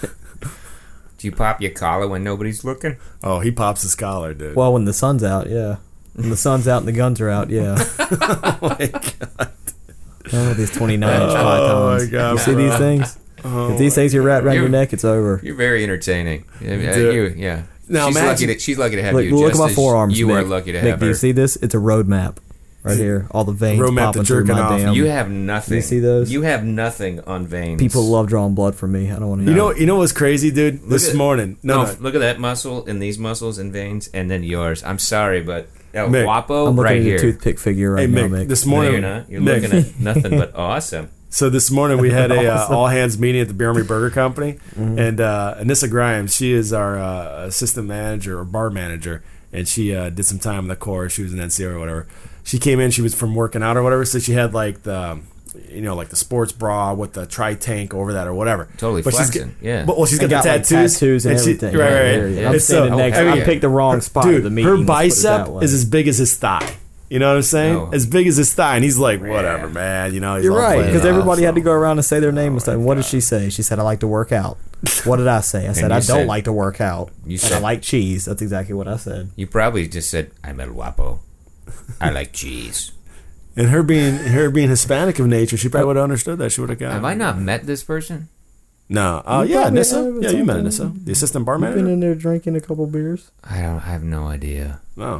[SPEAKER 3] Do you pop your collar when nobody's looking?
[SPEAKER 4] Oh, he pops his collar, dude.
[SPEAKER 5] Well, when the sun's out, yeah. When the sun's out and the guns are out, yeah.
[SPEAKER 4] Oh my god.
[SPEAKER 5] Oh, these 29-inch pythons.
[SPEAKER 4] Oh my God,
[SPEAKER 5] You see
[SPEAKER 4] bro.
[SPEAKER 5] these things?
[SPEAKER 4] Oh
[SPEAKER 5] If these things are wrapped around your
[SPEAKER 3] You're-
[SPEAKER 5] neck, it's over.
[SPEAKER 3] You're very entertaining.
[SPEAKER 4] Dude.
[SPEAKER 3] Yeah.
[SPEAKER 4] Now
[SPEAKER 3] she's
[SPEAKER 4] imagine-
[SPEAKER 3] lucky to have
[SPEAKER 5] Look,
[SPEAKER 3] you.
[SPEAKER 5] look at
[SPEAKER 3] just
[SPEAKER 5] my
[SPEAKER 3] as
[SPEAKER 5] forearms,
[SPEAKER 3] You
[SPEAKER 5] Mick.
[SPEAKER 3] are lucky to
[SPEAKER 5] Mick,
[SPEAKER 3] have
[SPEAKER 5] do
[SPEAKER 3] her.
[SPEAKER 5] you see this? It's a road map right here. All the veins
[SPEAKER 4] Road map to
[SPEAKER 5] popping through
[SPEAKER 4] jerking
[SPEAKER 5] my
[SPEAKER 4] off.
[SPEAKER 5] damn.
[SPEAKER 3] You have nothing.
[SPEAKER 5] You see those?
[SPEAKER 3] You have nothing on veins.
[SPEAKER 5] People love drawing blood from me. I don't want to.
[SPEAKER 4] You know what's crazy, dude? This
[SPEAKER 3] at-
[SPEAKER 4] morning. No.
[SPEAKER 3] Look at that muscle and these muscles and veins, and then yours. I'm sorry, but El
[SPEAKER 4] Mick,
[SPEAKER 3] Guapo
[SPEAKER 5] I'm looking
[SPEAKER 3] right
[SPEAKER 5] at
[SPEAKER 3] here.
[SPEAKER 5] a toothpick figure right
[SPEAKER 4] Hey,
[SPEAKER 5] now,
[SPEAKER 4] Mick,
[SPEAKER 5] Mick.
[SPEAKER 4] this
[SPEAKER 3] No,
[SPEAKER 4] morning.
[SPEAKER 3] you're not. You're
[SPEAKER 4] Mick.
[SPEAKER 3] looking at nothing but awesome.
[SPEAKER 4] So this morning we had a all hands meeting at the Beer Army Burger Company, and Anissa Grimes, she is our assistant manager or bar manager, and she did some time in the Corps. She was an NCO or whatever. She came in, she was from working out or whatever, so she had like the sports bra with the tri-tank over that or whatever.
[SPEAKER 3] Totally
[SPEAKER 4] but
[SPEAKER 3] flexing, yeah.
[SPEAKER 4] But she's
[SPEAKER 5] I
[SPEAKER 4] got the
[SPEAKER 5] like,
[SPEAKER 4] tattoos,
[SPEAKER 5] and
[SPEAKER 4] she-
[SPEAKER 5] everything.
[SPEAKER 4] right.
[SPEAKER 5] There, yeah. I'm
[SPEAKER 4] It's
[SPEAKER 5] standing next.
[SPEAKER 3] okay,
[SPEAKER 5] I
[SPEAKER 3] yeah.
[SPEAKER 5] picked the wrong spot of the
[SPEAKER 4] Dude,
[SPEAKER 5] meeting.
[SPEAKER 4] her
[SPEAKER 5] let's put it
[SPEAKER 4] bicep
[SPEAKER 5] that way.
[SPEAKER 4] is as big as his thigh. You know what I'm saying?
[SPEAKER 3] Oh.
[SPEAKER 4] As big as his thigh, and he's like, "Whatever, man." He's
[SPEAKER 5] You're
[SPEAKER 4] all
[SPEAKER 5] right,
[SPEAKER 4] playing
[SPEAKER 5] because
[SPEAKER 4] it
[SPEAKER 5] everybody
[SPEAKER 4] off,
[SPEAKER 5] had to
[SPEAKER 4] so.
[SPEAKER 5] go around and say their name and stuff. What did she say? She said, "I like to work out." What did I say? I said,
[SPEAKER 3] you
[SPEAKER 5] "I
[SPEAKER 3] said-
[SPEAKER 5] don't like to work out."
[SPEAKER 3] you
[SPEAKER 5] And
[SPEAKER 3] said-
[SPEAKER 5] I like cheese. That's exactly what I said.
[SPEAKER 3] You probably just said, "I'm El Guapo. I like cheese."
[SPEAKER 4] And her being Hispanic of nature, she probably would have understood that. She would have got.
[SPEAKER 3] Have I not met this person?
[SPEAKER 4] No.
[SPEAKER 5] You
[SPEAKER 4] Yeah,
[SPEAKER 5] probably
[SPEAKER 4] Nissa.
[SPEAKER 5] have,
[SPEAKER 4] Yeah,
[SPEAKER 5] it's
[SPEAKER 4] you met
[SPEAKER 5] okay.
[SPEAKER 4] Nissa, the assistant bar
[SPEAKER 5] You've been
[SPEAKER 4] manager.
[SPEAKER 5] in there drinking a couple beers.
[SPEAKER 3] I have no idea.
[SPEAKER 4] No.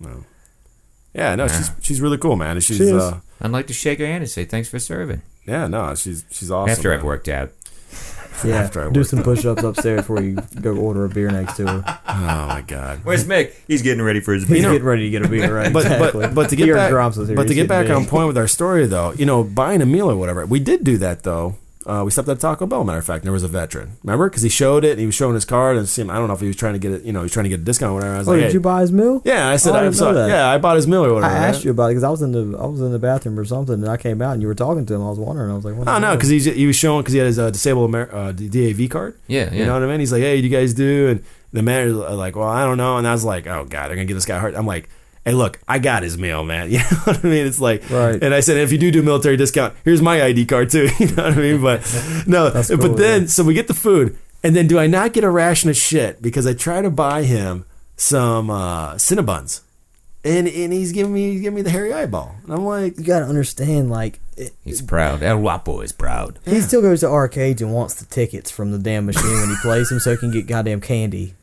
[SPEAKER 4] Yeah, no, she's really cool, man. And she's
[SPEAKER 5] She is.
[SPEAKER 3] I'd like to shake her hand and say thanks for serving.
[SPEAKER 4] yeah, no, she's awesome.
[SPEAKER 3] After
[SPEAKER 4] man.
[SPEAKER 3] I've worked out.
[SPEAKER 5] Yeah,
[SPEAKER 4] After I
[SPEAKER 5] do
[SPEAKER 4] work.
[SPEAKER 5] some push-ups upstairs before you go order a beer next to her.
[SPEAKER 4] Oh my god.
[SPEAKER 6] Where's Mick? He's getting ready for his
[SPEAKER 5] He's
[SPEAKER 6] beer.
[SPEAKER 5] getting ready to get a beer, right?
[SPEAKER 4] But
[SPEAKER 5] Exactly.
[SPEAKER 4] but to get
[SPEAKER 5] Here in
[SPEAKER 4] back
[SPEAKER 5] Grumps is here.
[SPEAKER 4] but to
[SPEAKER 5] He's
[SPEAKER 4] get back
[SPEAKER 5] getting
[SPEAKER 4] on
[SPEAKER 5] big.
[SPEAKER 4] point with our story though, buying a meal or whatever, we did do that though. We stopped at Taco Bell, matter of fact, and there was a veteran. Remember? Because he showed it, and he was showing his card, and it seemed, I don't know if he was trying to get it, he was trying to get a discount or whatever. I was
[SPEAKER 5] Oh,
[SPEAKER 4] like,
[SPEAKER 5] did
[SPEAKER 4] hey.
[SPEAKER 5] you buy his meal?
[SPEAKER 4] Yeah, I said,
[SPEAKER 5] Oh, I didn't know that.
[SPEAKER 4] yeah, I bought his meal or whatever.
[SPEAKER 5] I asked
[SPEAKER 4] right?
[SPEAKER 5] you about it because I was in the bathroom or something, and I came out and you were talking to him. I was wondering. I was like, what
[SPEAKER 4] Oh
[SPEAKER 5] is
[SPEAKER 4] no,
[SPEAKER 5] that?
[SPEAKER 4] because he was showing because he had his disabled DAV card.
[SPEAKER 3] Yeah,
[SPEAKER 4] You know what I mean? He's like, hey, do you guys do? And the manager's like, well, I don't know. And I was like, oh god, they're gonna get this guy hurt. I'm like, hey, look, I got his meal, man. You know what I mean? It's like,
[SPEAKER 5] Right.
[SPEAKER 4] And I said, if you do military discount, here's my ID card too. You know what I mean? But no,
[SPEAKER 5] That's
[SPEAKER 4] but
[SPEAKER 5] cool,
[SPEAKER 4] then
[SPEAKER 5] yeah.
[SPEAKER 4] so we get the food, and then do I not get a ration of shit because I try to buy him some Cinnabons, and he's giving me the hairy eyeball, and I'm like,
[SPEAKER 5] you got to understand, like,
[SPEAKER 3] He's proud. El Guapo is proud.
[SPEAKER 5] he still goes to arcades and wants the tickets from the damn machine when he plays them so he can get goddamn candy.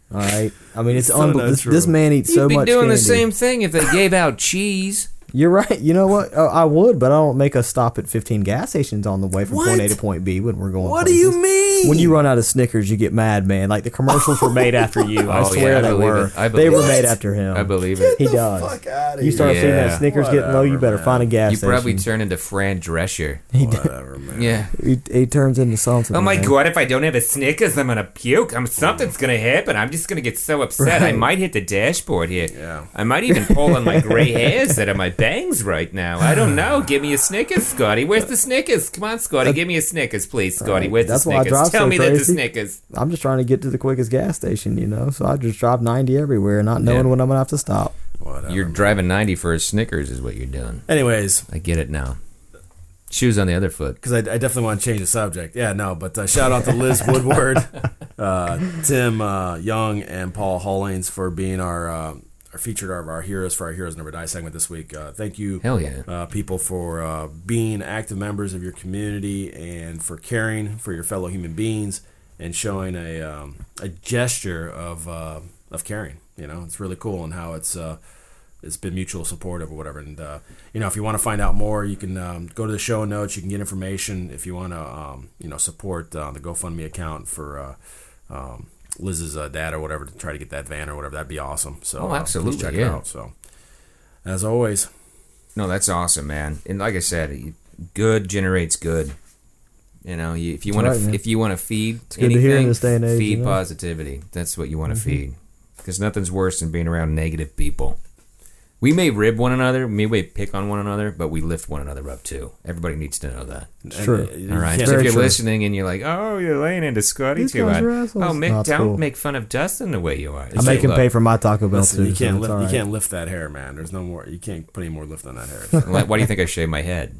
[SPEAKER 5] All right. I mean, it's
[SPEAKER 4] So
[SPEAKER 5] unbelievable. This man eats so
[SPEAKER 3] You'd be
[SPEAKER 5] much
[SPEAKER 3] doing
[SPEAKER 5] candy.
[SPEAKER 3] the same thing if they gave out cheese.
[SPEAKER 5] You're right. You know what? I would, but I don't make us stop at 15 gas stations on the way from
[SPEAKER 4] What?
[SPEAKER 5] point A to point B when we're going.
[SPEAKER 4] What do
[SPEAKER 5] places.
[SPEAKER 4] you mean?
[SPEAKER 5] When you run out of Snickers, you get mad, man. Like the commercials were made after you. I
[SPEAKER 3] Oh,
[SPEAKER 5] swear
[SPEAKER 3] yeah, I
[SPEAKER 5] they
[SPEAKER 3] believe
[SPEAKER 5] were.
[SPEAKER 3] it. I
[SPEAKER 5] They
[SPEAKER 3] believe
[SPEAKER 5] were
[SPEAKER 3] it.
[SPEAKER 5] made after him.
[SPEAKER 3] I believe it.
[SPEAKER 5] He does.
[SPEAKER 4] Fuck outta
[SPEAKER 5] You start seeing
[SPEAKER 3] Yeah.
[SPEAKER 5] that Snickers getting low, you better find a gas
[SPEAKER 3] You
[SPEAKER 5] station.
[SPEAKER 3] probably turn into Fran Drescher.
[SPEAKER 4] Whatever, man.
[SPEAKER 3] Yeah.
[SPEAKER 5] He turns into something.
[SPEAKER 6] Oh my
[SPEAKER 5] man.
[SPEAKER 6] god, if I don't have a Snickers, I'm gonna puke. Something's gonna happen. I'm just gonna get so upset. I
[SPEAKER 5] Right.
[SPEAKER 6] might hit the dashboard here.
[SPEAKER 4] Yeah.
[SPEAKER 6] I might even pull on my gray hairs out of my bangs right now. I don't know. Give me a Snickers, Scotty. Where's the Snickers? Come on, Scotty. Give me a Snickers, please, Scotty. Where's
[SPEAKER 5] That's
[SPEAKER 6] the
[SPEAKER 5] why I
[SPEAKER 6] Snickers?
[SPEAKER 5] drive
[SPEAKER 6] Tell
[SPEAKER 5] so
[SPEAKER 6] me that the
[SPEAKER 5] crazy.
[SPEAKER 6] Snickers.
[SPEAKER 5] I'm just trying to get to the quickest gas station, so I just drive 90 everywhere, not knowing when I'm gonna have to stop.
[SPEAKER 4] Whatever.
[SPEAKER 3] You're driving 90 for a Snickers is what you're doing.
[SPEAKER 4] Anyways,
[SPEAKER 3] I get it now. Shoes on the other foot.
[SPEAKER 4] because I definitely want to change the subject. Yeah, no, but shout out to Liz Woodward, Tim Young, and Paul Hollings for being our featured our heroes for our Heroes Never Die segment this week. Thank you,
[SPEAKER 3] Hell yeah.
[SPEAKER 4] people, for being active members of your community and for caring for your fellow human beings and showing a gesture of caring. It's really cool, and how it's been mutual supportive or whatever. And if you want to find out more, you can go to the show notes. You can get information if you want to support the GoFundMe account for Liz's dad or whatever, to try to get that van or whatever. That'd be awesome. So
[SPEAKER 3] Oh, absolutely,
[SPEAKER 4] please check it
[SPEAKER 3] yeah.
[SPEAKER 4] out. So as always,
[SPEAKER 3] No, that's awesome, man. And like I said, good generates good. If you want
[SPEAKER 5] right, man.
[SPEAKER 3] to, if you want to feed
[SPEAKER 5] good to hear in
[SPEAKER 3] anything,
[SPEAKER 5] this day and age,
[SPEAKER 3] feed positivity. That's what you want to feed. Because nothing's worse than being around negative people. We may rib one another, we may pick on one another, but we lift one another up too. Everybody needs to know that.
[SPEAKER 5] True.
[SPEAKER 3] All right.
[SPEAKER 4] can't-
[SPEAKER 3] So if
[SPEAKER 5] Very
[SPEAKER 3] you're
[SPEAKER 5] true.
[SPEAKER 3] listening and you're like, "Oh, you're laying into Scotty
[SPEAKER 5] These
[SPEAKER 3] too
[SPEAKER 5] guys
[SPEAKER 3] hard,"
[SPEAKER 5] are assholes.
[SPEAKER 3] oh,
[SPEAKER 5] No,
[SPEAKER 3] Mick,
[SPEAKER 5] it's
[SPEAKER 3] don't
[SPEAKER 5] cool.
[SPEAKER 3] make fun of Dustin the way you are.
[SPEAKER 5] I make him pay for my Taco Bell
[SPEAKER 4] Listen,
[SPEAKER 5] too.
[SPEAKER 4] you can't
[SPEAKER 5] so it's
[SPEAKER 4] lift.
[SPEAKER 5] all
[SPEAKER 4] You
[SPEAKER 5] right.
[SPEAKER 4] can't lift that hair, man. There's no more. You can't put any more lift on that hair.
[SPEAKER 3] Why do you think I shave my head?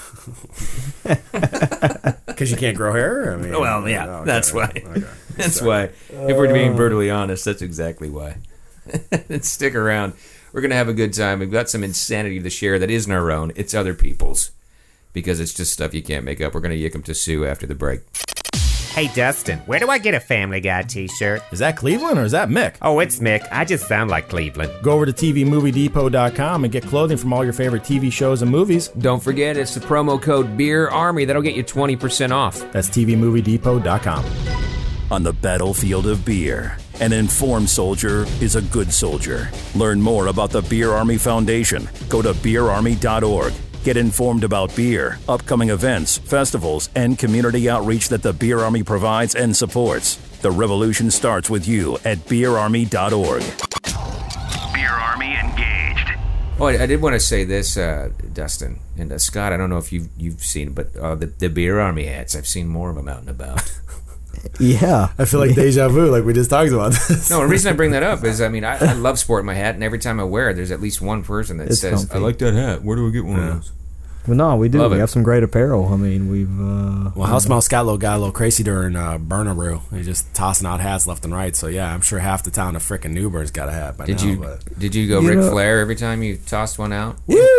[SPEAKER 4] Because you can't grow hair. I mean,
[SPEAKER 3] Well, yeah,
[SPEAKER 4] okay,
[SPEAKER 3] that's why.
[SPEAKER 4] Okay.
[SPEAKER 3] That's why. If we're being brutally honest, that's exactly why. Stick around. We're going to have a good time. We've got some insanity to share that isn't our own. It's other people's. Because it's just stuff you can't make up. We're going to yick them to Sue after the break.
[SPEAKER 6] Hey Dustin, where do I get a Family Guy t-shirt?
[SPEAKER 7] Is that Cleveland or is that Mick?
[SPEAKER 6] Oh, it's Mick. I just sound like Cleveland.
[SPEAKER 7] Go over to TVMovieDepot.com and get clothing from all your favorite TV shows and movies.
[SPEAKER 3] Don't forget, it's the promo code Beer Army. That'll get you 20% off.
[SPEAKER 7] That's TVMovieDepot.com.
[SPEAKER 2] On the battlefield of beer, an informed soldier is a good soldier. Learn more about the Beer Army Foundation. Go to beerarmy.org. Get informed about beer, upcoming events, festivals, and community outreach that the Beer Army provides and supports. The revolution starts with you at beerarmy.org.
[SPEAKER 8] Beer Army engaged.
[SPEAKER 3] Oh, I did want to say this, Dustin and Scott. I don't know if you've seen, but the Beer Army hats. I've seen more of them out and about.
[SPEAKER 5] Yeah.
[SPEAKER 4] I feel like deja vu, like we just talked about this.
[SPEAKER 3] No, the reason I bring that up is, I love sporting my hat, and every time I wear it, there's at least one person that
[SPEAKER 5] It's
[SPEAKER 3] says,
[SPEAKER 5] comfy.
[SPEAKER 3] "I like that hat. Where do we get one of those?"
[SPEAKER 5] Well, no, we do.
[SPEAKER 3] Love
[SPEAKER 5] We
[SPEAKER 3] it.
[SPEAKER 5] have some great apparel. I mean, we've.
[SPEAKER 4] Well, House Mouse got a little crazy during Bernaroo. He's just tossing out hats left and right. So yeah, I'm sure half the town of frickin' Newburn's got a hat by
[SPEAKER 3] Did
[SPEAKER 4] now.
[SPEAKER 3] you
[SPEAKER 4] but
[SPEAKER 3] did you go
[SPEAKER 5] You
[SPEAKER 3] Ric
[SPEAKER 5] know-
[SPEAKER 3] Flair every time you tossed one out?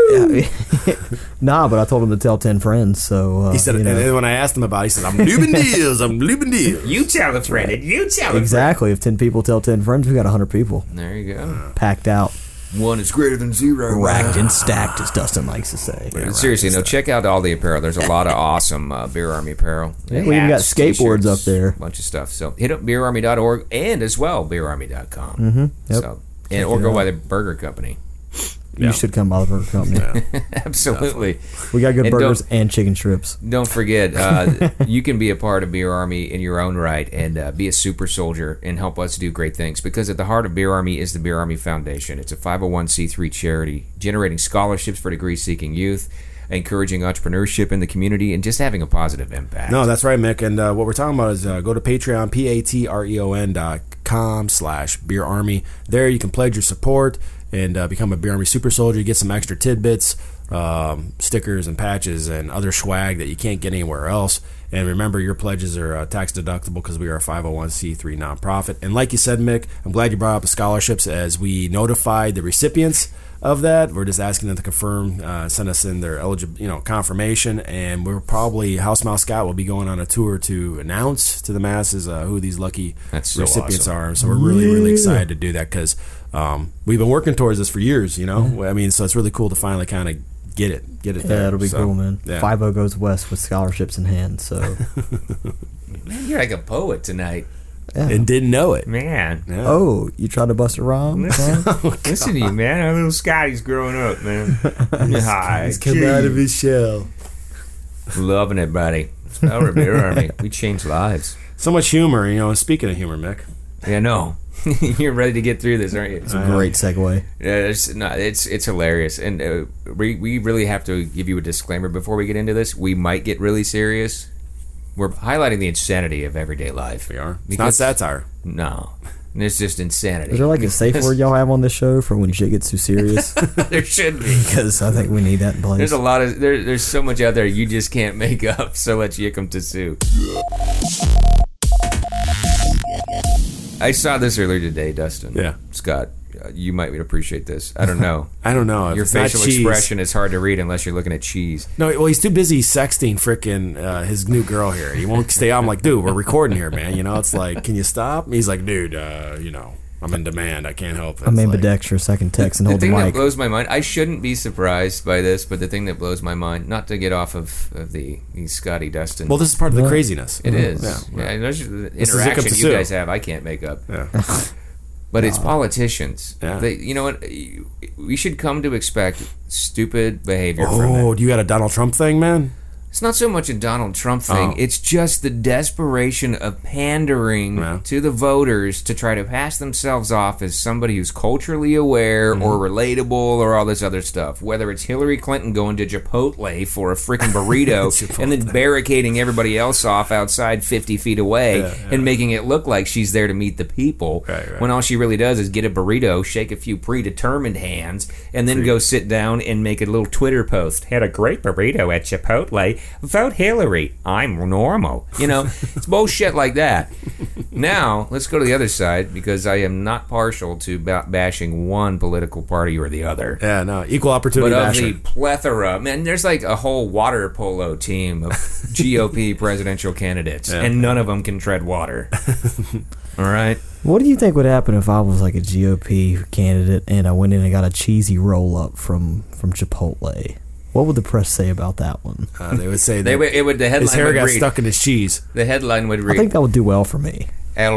[SPEAKER 5] Nah, but I told him to tell 10 friends. So
[SPEAKER 4] he said,
[SPEAKER 5] you know.
[SPEAKER 4] and then when I asked him about it, he said, "I'm leaving deals. I'm leaving deals."
[SPEAKER 6] You tell a friend, and you tell a
[SPEAKER 5] Exactly. If 10 people tell 10 friends, we got 100 people
[SPEAKER 3] There you go.
[SPEAKER 5] packed out,
[SPEAKER 3] One is greater than zero.
[SPEAKER 5] racked and stacked, as Dustin likes to say.
[SPEAKER 3] Seriously, no. Check out all the apparel. There's a lot of awesome Beer Army apparel.
[SPEAKER 5] Yeah, we even got
[SPEAKER 3] Hats,
[SPEAKER 5] skateboards
[SPEAKER 3] t-shirts,
[SPEAKER 5] up there.
[SPEAKER 3] A bunch of stuff. So hit up beerarmy.org and as well beerarmy.com.
[SPEAKER 5] Mm-hmm. Yep.
[SPEAKER 3] So or go by the Burger Company.
[SPEAKER 5] You should come by the Burger Company.
[SPEAKER 3] Absolutely.
[SPEAKER 5] We got good
[SPEAKER 3] And
[SPEAKER 5] burgers and chicken strips.
[SPEAKER 3] Don't forget, you can be a part of Beer Army in your own right and be a super soldier and help us do great things. Because at the heart of Beer Army is the Beer Army Foundation. It's a 501c3 charity generating scholarships for degree-seeking youth, encourarging entrepreneurship in the community, and just having a positive impact.
[SPEAKER 4] No, that's right, Mick. And what we're talking about is go to Patreon, patreon.com/Beer Army. There you can pledge your support and become a Beer Army super soldier. You get some extra tidbits, stickers and patches and other swag that you can't get anywhere else. And remember, your pledges are tax deductible because we are a 501c3 nonprofit. And like you said, Mick, I'm glad you brought up the scholarships as we notified the recipients of that. We're just asking them to confirm, send us in their confirmation, and we're probably House Mouse Scott will be going on a tour to announce to the masses who these lucky recipients are. So we're really, really excited to do that because we've been working towards this for years. I mean, so it's really cool to finally kind of get it there.
[SPEAKER 5] Yeah, it'll be cool, man.
[SPEAKER 4] Yeah.
[SPEAKER 5] 5-0 goes west with scholarships in hand. So,
[SPEAKER 3] Man, you're like a poet tonight.
[SPEAKER 5] yeah.
[SPEAKER 4] And didn't know it.
[SPEAKER 3] Man.
[SPEAKER 4] Yeah.
[SPEAKER 5] Oh, you tried to bust a rhyme?
[SPEAKER 3] Listen to you, man. Our little Scotty's growing up, man. Hi.
[SPEAKER 4] He's come out of his shell.
[SPEAKER 3] Loving it, buddy. Our Beer Army. We change lives.
[SPEAKER 4] So much humor, and speaking of humor, Mick.
[SPEAKER 3] Yeah, no. You're ready to get through this, aren't you?
[SPEAKER 5] It's a great segue.
[SPEAKER 3] Yeah, it's hilarious, and we really have to give you a disclaimer before we get into this. We might get really serious. We're highlighting the insanity of everyday life.
[SPEAKER 4] We are. It's not satire.
[SPEAKER 3] No, it's just insanity.
[SPEAKER 5] Is there like a safe word y'all have on this show for when shit gets too serious?
[SPEAKER 3] There should be,
[SPEAKER 5] because I think we need that in place.
[SPEAKER 3] There's a lot of there's so much out there you just can't make up. So let's yick 'em to soup. I saw this earlier today, Dustin.
[SPEAKER 4] Yeah.
[SPEAKER 3] Scott, you might appreciate this. I don't know.
[SPEAKER 4] I don't know. If
[SPEAKER 3] Your
[SPEAKER 4] it's not
[SPEAKER 3] facial
[SPEAKER 4] cheese.
[SPEAKER 3] expression is hard to read unless you're looking at cheese.
[SPEAKER 4] No, well, he's too busy sexting frickin' his new girl here. He won't stay on. I'm like, dude, we're recording here, man. It's like, can you stop? He's like, dude, I'm in demand. I can't help it.
[SPEAKER 5] I'm
[SPEAKER 4] It's
[SPEAKER 5] ambidextrous. I can text and hold the
[SPEAKER 3] thing that
[SPEAKER 5] mic.
[SPEAKER 3] blows my mind, I shouldn't be surprised by this, but the thing that blows my mind, not to get off of the Scotty Dustin.
[SPEAKER 4] Well, this is part of the craziness.
[SPEAKER 3] It is.
[SPEAKER 4] Yeah.
[SPEAKER 3] There's the
[SPEAKER 4] This is
[SPEAKER 3] interaction
[SPEAKER 4] Zick
[SPEAKER 3] you
[SPEAKER 4] 'em to
[SPEAKER 3] guys
[SPEAKER 4] sue.
[SPEAKER 3] have, I can't make up.
[SPEAKER 4] Yeah.
[SPEAKER 3] But it's politicians.
[SPEAKER 4] Yeah.
[SPEAKER 3] You know what? We should come to expect stupid behavior from
[SPEAKER 4] Oh,
[SPEAKER 3] them.
[SPEAKER 4] do you got a Donald Trump thing, man?
[SPEAKER 3] It's not so much a Donald Trump thing.
[SPEAKER 4] Oh.
[SPEAKER 3] It's just the desperation of pandering to the voters to try to pass themselves off as somebody who's culturally aware or relatable or all this other stuff. Whether it's Hillary Clinton going to Chipotle for a freaking burrito and then barricading everybody else off outside 50 feet away and making it look like she's there to meet the people when all she really does is get a burrito, shake a few predetermined hands, and then go sit down and make a little Twitter post. Had a great burrito at Chipotle. Vote Hillary. I'm normal. It's bullshit like that. Now, let's go to the other side because I am not partial to bashing one political party or the other.
[SPEAKER 4] Yeah, no. Equal opportunity
[SPEAKER 3] But of
[SPEAKER 4] basher.
[SPEAKER 3] the plethora, man, there's like a whole water polo team of GOP presidential candidates, and none of them can tread water. All right?
[SPEAKER 5] What do you think would happen if I was like a GOP candidate and I went in and got a cheesy roll-up from Chipotle? What would the press say about that one?
[SPEAKER 4] They would say
[SPEAKER 3] the headline
[SPEAKER 4] his hair
[SPEAKER 3] would
[SPEAKER 4] got
[SPEAKER 3] read,
[SPEAKER 4] stuck in his cheese.
[SPEAKER 3] The headline would read,
[SPEAKER 5] I think that would do well for me.
[SPEAKER 3] El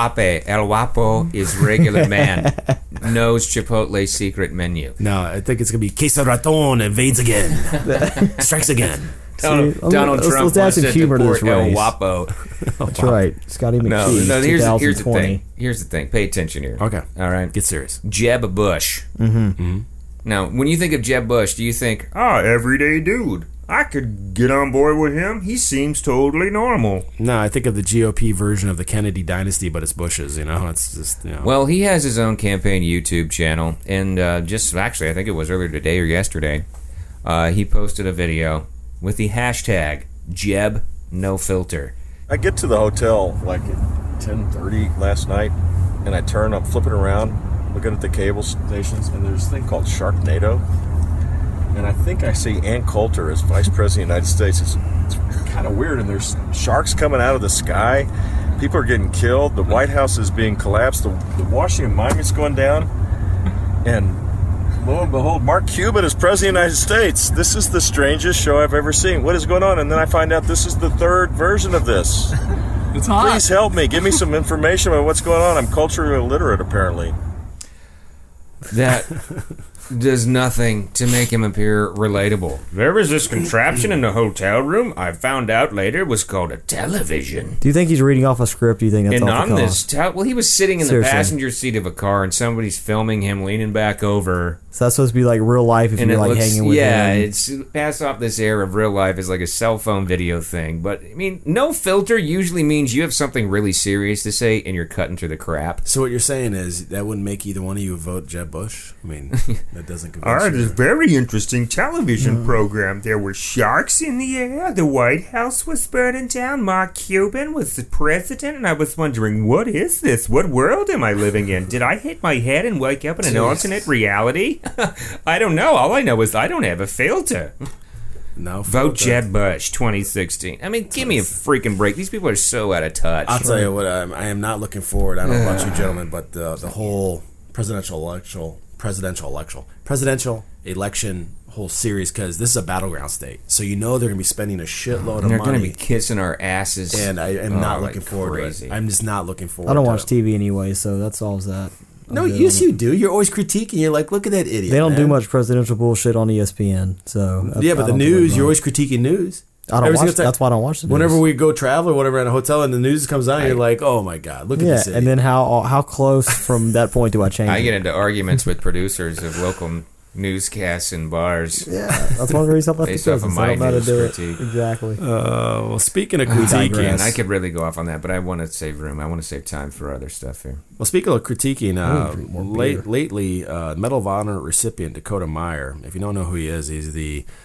[SPEAKER 3] Guapo is regular man. Knows Chipotle's secret menu.
[SPEAKER 4] No, I think it's going to be Queso Raton invades again. Strikes again.
[SPEAKER 3] Donald Trump
[SPEAKER 5] let's add some
[SPEAKER 3] wants
[SPEAKER 5] humor
[SPEAKER 3] to
[SPEAKER 5] to this
[SPEAKER 3] deport El
[SPEAKER 5] race.
[SPEAKER 3] Guapo.
[SPEAKER 5] That's right. Scotty McChee,
[SPEAKER 3] No, here's the
[SPEAKER 5] 2020.
[SPEAKER 3] thing. Here's the thing. Pay attention here.
[SPEAKER 4] Okay.
[SPEAKER 3] All right.
[SPEAKER 4] Get serious.
[SPEAKER 3] Jeb Bush. Mm-hmm. Now, when you think of Jeb Bush, do you think, everyday dude? I could get on board with him. He seems totally normal.
[SPEAKER 4] No, I think of the GOP version of the Kennedy dynasty, but it's Bush's, It's just,
[SPEAKER 3] Well, he has his own campaign YouTube channel, and actually, I think it was earlier today or yesterday, he posted a video with the hashtag JebNoFilter.
[SPEAKER 13] I get to the hotel like at 10:30 last night, and I turn, I'm flipping around, looking at the cable stations, and there's a thing called Sharknado. And I think I see Ann Coulter as Vice President of the United States. It's kind of weird, and there's sharks coming out of the sky. People are getting killed. The White House is being collapsed. The Washington Monument's going down. And lo and behold, Mark Cuban is President of the United States. This is the strangest show I've ever seen. What is going on? And then I find out this is the third version of this.
[SPEAKER 3] It's hot.
[SPEAKER 13] Please help me. Give me some information about what's going on. I'm culturally illiterate, apparently.
[SPEAKER 3] That does nothing to make him appear relatable. There was this contraption in the hotel room. I found out later was called a television.
[SPEAKER 5] Do you think he's reading off a script? Do you think that's
[SPEAKER 3] And
[SPEAKER 5] off
[SPEAKER 3] on
[SPEAKER 5] the
[SPEAKER 3] this,
[SPEAKER 5] cuff?
[SPEAKER 3] well, he was sitting in
[SPEAKER 5] Seriously.
[SPEAKER 3] the passenger seat of a car, and somebody's filming him leaning back over.
[SPEAKER 5] So that's supposed to be like real life if
[SPEAKER 3] And
[SPEAKER 5] you're
[SPEAKER 3] it
[SPEAKER 5] like
[SPEAKER 3] looks,
[SPEAKER 5] hanging with
[SPEAKER 3] yeah,
[SPEAKER 5] him.
[SPEAKER 3] it's pass off this air of real life as like a cell phone video thing. But I mean, no filter usually means you have something really serious to say, and you're cutting through the crap.
[SPEAKER 4] So what you're saying is that wouldn't make either one of you vote Jeb Bush? I mean, That doesn't
[SPEAKER 6] All
[SPEAKER 4] convince
[SPEAKER 6] right,
[SPEAKER 4] you.
[SPEAKER 6] it's a very interesting television program. There were sharks in the air. The White House was burning down. Mark Cuban was the president, and I was wondering, what is this? What world am I living in? Did I hit my head and wake up in an alternate reality? I don't know. All I know is I don't have a filter.
[SPEAKER 4] No,
[SPEAKER 6] Vote Jeb Bush 2016. I mean, give me a freaking break. These people are so out of touch.
[SPEAKER 4] I'll tell you what, I am not looking forward. I don't know about you gentlemen, but the whole presidential election whole series, because this is a battleground state, so you know they're going to be spending a shitload of money.
[SPEAKER 3] They're going to be kissing our asses.
[SPEAKER 4] And I am not looking forward to it. I'm just not looking forward to it.
[SPEAKER 5] I don't watch TV anyway, so that solves that.
[SPEAKER 4] No, yes, you do. You're always critiquing. You're like, look at that idiot.
[SPEAKER 5] They don't
[SPEAKER 4] man.
[SPEAKER 5] do much presidential bullshit on ESPN. So
[SPEAKER 4] yeah, but the news, you're always critiquing news.
[SPEAKER 5] I don't watch. That's why I don't watch the news.
[SPEAKER 4] Whenever we go travel or whatever at a hotel and the news comes on, you're like, oh my god, look at this idiot.
[SPEAKER 5] And then how close from that point do I change?
[SPEAKER 3] I get into arguments with producers of local newscasts and bars.
[SPEAKER 5] Yeah, that's one of the reasons I left the
[SPEAKER 3] Based off of
[SPEAKER 5] business. I
[SPEAKER 3] my
[SPEAKER 5] don't know how to
[SPEAKER 3] news
[SPEAKER 5] do it.
[SPEAKER 3] critique.
[SPEAKER 5] Exactly.
[SPEAKER 4] Well, speaking of critiquing,
[SPEAKER 3] I could really go off on that, but I want to save room. I want to save time for other stuff here.
[SPEAKER 4] Well, speaking of critiquing, lately, Medal of Honor recipient Dakota Meyer. If you don't know who he is, he's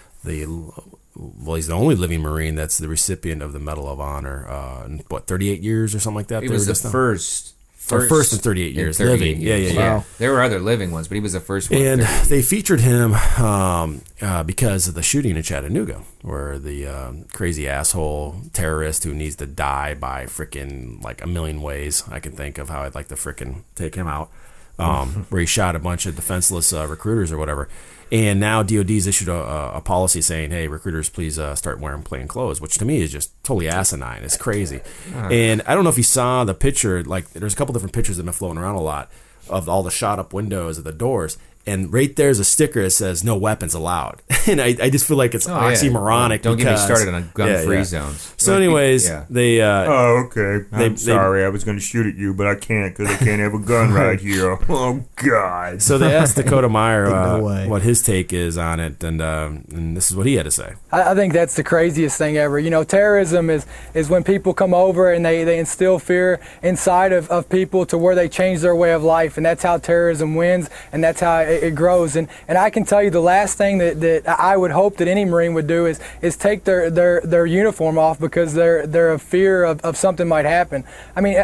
[SPEAKER 4] he's the only living Marine that's the recipient of the Medal of Honor. In 38 years or something like that.
[SPEAKER 3] He was the first
[SPEAKER 4] in 38 years living.
[SPEAKER 3] Years.
[SPEAKER 4] Yeah.
[SPEAKER 3] Wow. There were other living ones, but he was the first one.
[SPEAKER 4] And they featured him because of the shooting in Chattanooga, where the crazy asshole terrorist who needs to die by frickin' like a million ways I can think of how I'd like to frickin' take him out, where he shot a bunch of defenseless recruiters or whatever. And now DOD's issued a policy saying, hey, recruiters, please start wearing plain clothes, which to me is just totally asinine. It's crazy. And I don't know if you saw the picture, like there's a couple different pictures that have been floating around a lot of all the shot up windows of the doors. And right there's a sticker that says no weapons allowed. And I just feel like it's oxymoronic.
[SPEAKER 3] Don't get me started on gun-free zones.
[SPEAKER 4] So anyways, they...
[SPEAKER 6] okay. I'm sorry. I was going to shoot at you, but I can't because I can't have a gun right here. Oh, God.
[SPEAKER 4] So they asked Dakota Meyer what his take is on it, and this is what he had to say.
[SPEAKER 14] I think that's the craziest thing ever. You know, terrorism is when people come over and they instill fear inside of people to where they change their way of life, and that's how terrorism wins, and that's how it grows. And I can tell you the last thing that I would hope that any Marine would do is take their uniform off because they're a fear of something might happen. I mean,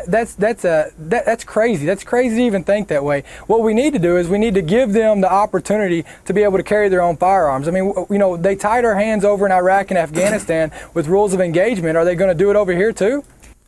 [SPEAKER 14] that's crazy. That's crazy to even think that way. What we need to do is we need to give them the opportunity to be able to carry their own firearms. I mean, you know, they tied our hands over in Iraq and Afghanistan with rules of engagement. Are they going to do it over here too?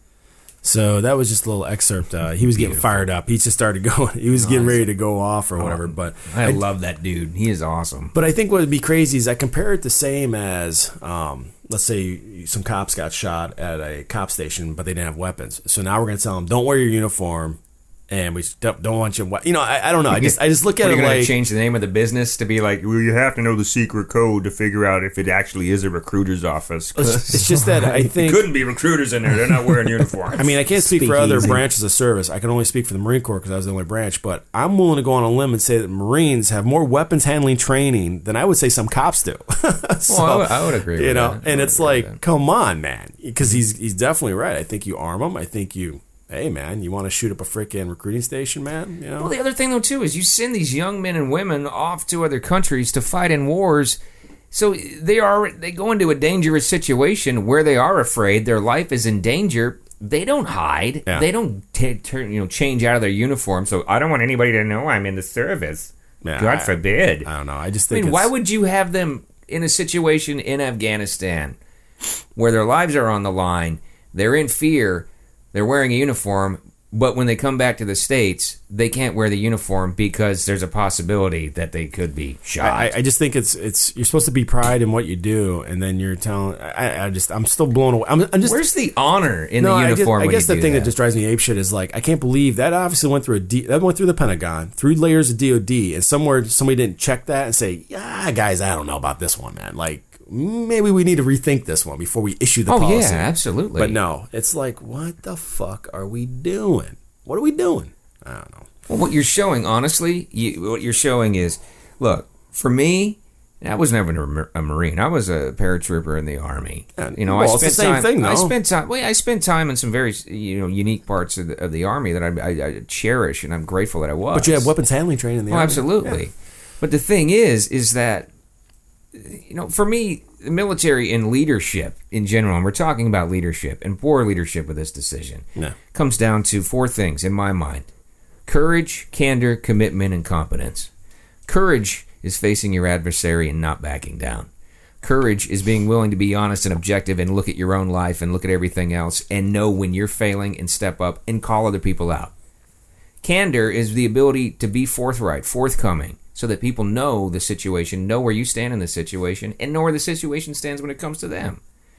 [SPEAKER 4] So that was just a little excerpt. He was getting fired up. He just started going. He was getting ready to go off or whatever. But
[SPEAKER 3] I love that dude. He is awesome.
[SPEAKER 4] But I think what would be crazy is I compare it the same as, let's say some cops got shot at a cop station, but they didn't have weapons. So now we're going to tell them, don't wear your uniform. And we don't want you. You know, I don't know. I just look at it like
[SPEAKER 3] change the name of the business to be like,
[SPEAKER 6] well, you have to know the secret code to figure out if it actually is a recruiter's office.
[SPEAKER 4] It's just that I think
[SPEAKER 6] it couldn't be recruiters in there. They're not wearing uniforms.
[SPEAKER 4] I mean, I can't speak for other branches of service. I can only speak for the Marine Corps because I was the only branch. But I'm willing to go on a limb and say that Marines have more weapons handling training than I would say some cops do.
[SPEAKER 3] So, well, I would agree.
[SPEAKER 4] You know, and it's like, come on, man, because he's definitely right. I think you arm them. I think you. Hey, man, you want to shoot up a freaking recruiting station, man? You know?
[SPEAKER 3] Well, the other thing, though, too, is you send these young men and women off to other countries to fight in wars. So they go into a dangerous situation where they are afraid their life is in danger. They don't hide. Yeah. They don't change out of their uniform. So I don't want anybody to know I'm in the service.
[SPEAKER 4] Yeah,
[SPEAKER 3] God forbid.
[SPEAKER 4] I don't know. I just think.
[SPEAKER 3] I mean, why would you have them in a situation in Afghanistan where their lives are on the line? They're in fear. They're wearing a uniform, but when they come back to the States, they can't wear the uniform because there's a possibility that they could be shot.
[SPEAKER 4] I just think it's you're supposed to be pride in what you do, and then you're telling. I'm still blown away. I'm just.
[SPEAKER 3] Where's the honor in the uniform?
[SPEAKER 4] I guess the thing that just drives me apeshit is like I can't believe that obviously went through the Pentagon, through layers of DOD, and somewhere somebody didn't check that and say, yeah, guys, I don't know about this one, man. Like. Maybe we need to rethink this one before we issue the policy.
[SPEAKER 3] Oh, yeah, absolutely.
[SPEAKER 4] But no, it's like, what the fuck are we doing? What are we doing? I don't know.
[SPEAKER 3] Well, what you're showing, honestly, what you're showing is, look, for me, I was never a Marine. I was a paratrooper in the Army. You know,
[SPEAKER 4] it's the same thing, though.
[SPEAKER 3] I spent time in some very unique parts of the Army that I cherish, and I'm grateful that I was.
[SPEAKER 4] But you had weapons handling training in the Army.
[SPEAKER 3] Absolutely.
[SPEAKER 4] Yeah.
[SPEAKER 3] But the thing is that, for me, the military and leadership in general, and we're talking about leadership and poor leadership with this decision, comes down to 4 things in my mind. Courage, candor, commitment, and competence. Courage is facing your adversary and not backing down. Courage is being willing to be honest and objective and look at your own life and look at everything else and know when you're failing and step up and call other people out. Candor is the ability to be forthright, forthcoming, so that people know the situation, know where you stand in the situation, and know where the situation stands when it comes to them.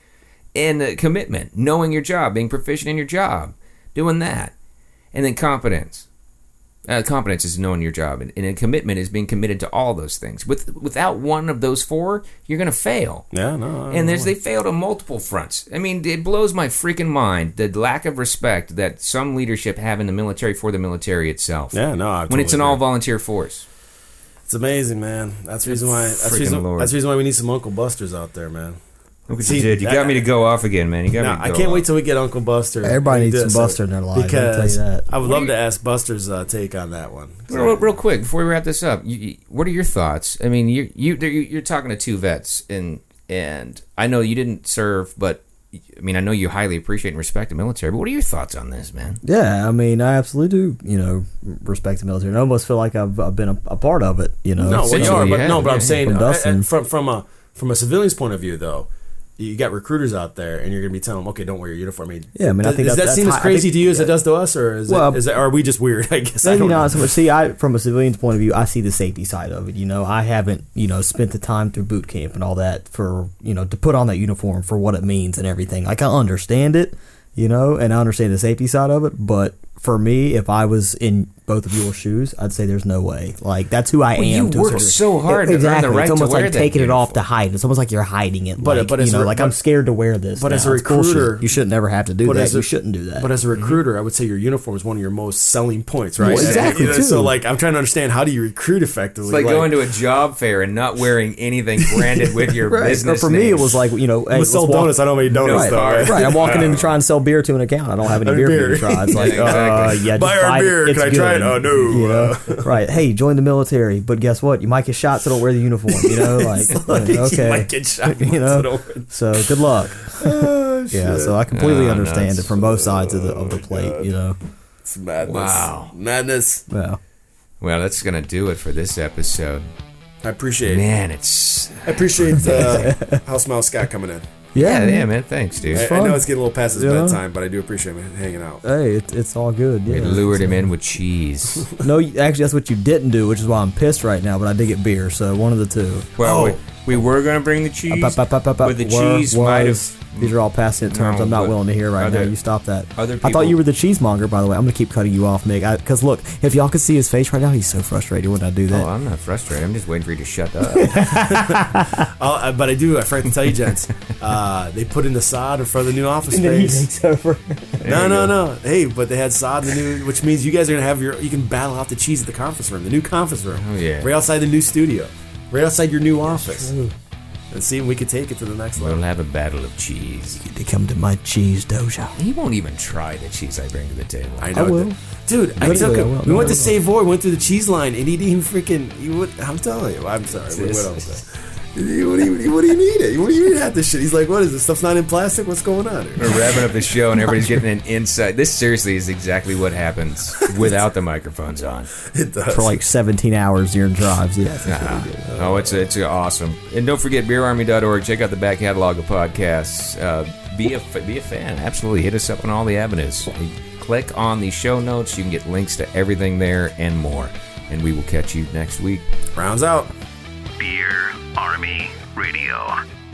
[SPEAKER 3] And commitment, knowing your job, being proficient in your job, doing that. And then competence. Competence is knowing your job, and a commitment is being committed to all those things. Without one of those 4, you're going to fail.
[SPEAKER 4] Yeah, no.
[SPEAKER 3] And they failed on multiple fronts. I mean, it blows my freaking mind, the lack of respect that some leadership have in the military for the military itself.
[SPEAKER 4] Yeah, no, I
[SPEAKER 3] when it's an all-volunteer force.
[SPEAKER 4] It's amazing, man. That's the reason why. That's the reason why we need some Uncle Busters out there, man.
[SPEAKER 3] Look what you did. You got me to go off again, man.
[SPEAKER 4] I can't wait till we get Uncle Buster.
[SPEAKER 5] Everybody needs some Buster in their life.
[SPEAKER 4] Because
[SPEAKER 5] I'll tell you that.
[SPEAKER 4] I would love to ask Buster's take on that one.
[SPEAKER 3] Real quick before we wrap this up, what are your thoughts? I mean, you're talking to 2 vets, and I know you didn't serve, but I mean, I know you highly appreciate and respect the military. But what are your thoughts on this, man?
[SPEAKER 5] Yeah, I mean, I absolutely do. Respect the military. I almost feel like I've been a part of it.
[SPEAKER 4] No, well, you are, but I'm saying from a civilian's point of view, though. You got recruiters out there, and you're going to be telling them, okay, don't wear your uniform. I mean,
[SPEAKER 5] I think
[SPEAKER 4] does that seem as crazy to you as it does to us, or are we just weird? I guess
[SPEAKER 5] maybe not so much. See, from a civilian's point of view, I see the safety side of it. I haven't, spent the time through boot camp and all that for, to put on that uniform for what it means and everything. Like, I understand it, and I understand the safety side of it, but for me, if I was in both of your shoes, I'd say there's no way. Like, that's who I am.
[SPEAKER 3] You work so hard to earn the right
[SPEAKER 5] it's almost
[SPEAKER 3] to wear
[SPEAKER 5] like
[SPEAKER 3] that
[SPEAKER 5] taking
[SPEAKER 3] uniform.
[SPEAKER 5] it off to hide. It's almost like you're hiding it.
[SPEAKER 4] But
[SPEAKER 5] I'm scared to wear this.
[SPEAKER 4] But
[SPEAKER 5] now.
[SPEAKER 4] as a recruiter,
[SPEAKER 5] you shouldn't never have to do that. You shouldn't do that.
[SPEAKER 4] But as a recruiter, I would say your uniform is one of your most selling points, right?
[SPEAKER 5] Well, exactly. Too.
[SPEAKER 4] So, like, I'm trying to understand, how do you recruit effectively?
[SPEAKER 3] It's like going to a job fair and not wearing anything branded with your business.
[SPEAKER 5] For me, it was like,
[SPEAKER 4] hey, sell donuts. I don't make donuts, though.
[SPEAKER 5] Right. I'm walking in to try and sell beer to an account. I don't have any beer for you to try. It's like,
[SPEAKER 4] exactly. Buy our beer. Can I try it? Oh, no.
[SPEAKER 5] Right. Hey, join the military, but guess what? You might get shot, so don't wear the uniform. Okay.
[SPEAKER 4] You might get shot.
[SPEAKER 5] So good luck. Yeah. So I completely understand it from both sides of the plate.
[SPEAKER 4] It's madness.
[SPEAKER 3] Wow.
[SPEAKER 4] Madness.
[SPEAKER 5] Yeah.
[SPEAKER 3] Well, that's gonna do it for this episode.
[SPEAKER 4] I appreciate.
[SPEAKER 3] Man,
[SPEAKER 4] I appreciate House Mouse Scott coming in.
[SPEAKER 3] Yeah, man. Thanks, dude.
[SPEAKER 4] I know it's getting a little past his bedtime, but I do appreciate him hanging out.
[SPEAKER 5] Hey, it's all good. Yeah.
[SPEAKER 3] We lured him in with cheese.
[SPEAKER 5] No, actually, that's what you didn't do, which is why I'm pissed right now. But I did get beer, so one of the 2.
[SPEAKER 6] Well, we were going to bring the cheese, but the cheese might have...
[SPEAKER 5] These are all past-it terms I'm not willing to hear right now. You stop that.
[SPEAKER 6] I
[SPEAKER 5] thought you were the cheesemonger, by the way. I'm going to keep cutting you off, Mick. Because, look, if y'all could see his face right now, he's so frustrated when I do that.
[SPEAKER 3] Oh, I'm not frustrated. I'm just waiting for you to shut up.
[SPEAKER 4] But I forgot to tell you, gents. They put in the sod in front of the new office
[SPEAKER 5] and then he
[SPEAKER 4] space.
[SPEAKER 5] takes over.
[SPEAKER 4] No. Hey, but they had sod in the new, which means you guys are going to have you can battle out the cheese at the conference room, the new conference room.
[SPEAKER 3] Oh, yeah.
[SPEAKER 4] Right outside the new studio. Right outside your new office. And see if we could take it to the next level.
[SPEAKER 3] We'll have a battle of cheese.
[SPEAKER 5] You get to come to my cheese dojo.
[SPEAKER 3] He won't even try the cheese I bring to the table.
[SPEAKER 4] I know.
[SPEAKER 5] I will.
[SPEAKER 4] Dude, I took him. We went to Savoy, went through the cheese line, and he didn't even freaking... I'm telling you. I'm sorry. What else? What do you need it? What do you need at this shit? He's like, what is this? Stuff's not in plastic? What's going on here?
[SPEAKER 3] We're wrapping up the show and everybody's getting an insight. This seriously is exactly what happens without the microphones on.
[SPEAKER 4] It does.
[SPEAKER 5] For like 17 hours during drives, yes.
[SPEAKER 3] Oh, it's awesome. And don't forget, beerarmy.org. Check out the back catalog of podcasts. Be a fan. Absolutely. Hit us up on all the avenues. Click on the show notes. You can get links to everything there and more. And we will catch you next week.
[SPEAKER 4] Rounds out.
[SPEAKER 8] Beer Army Radio.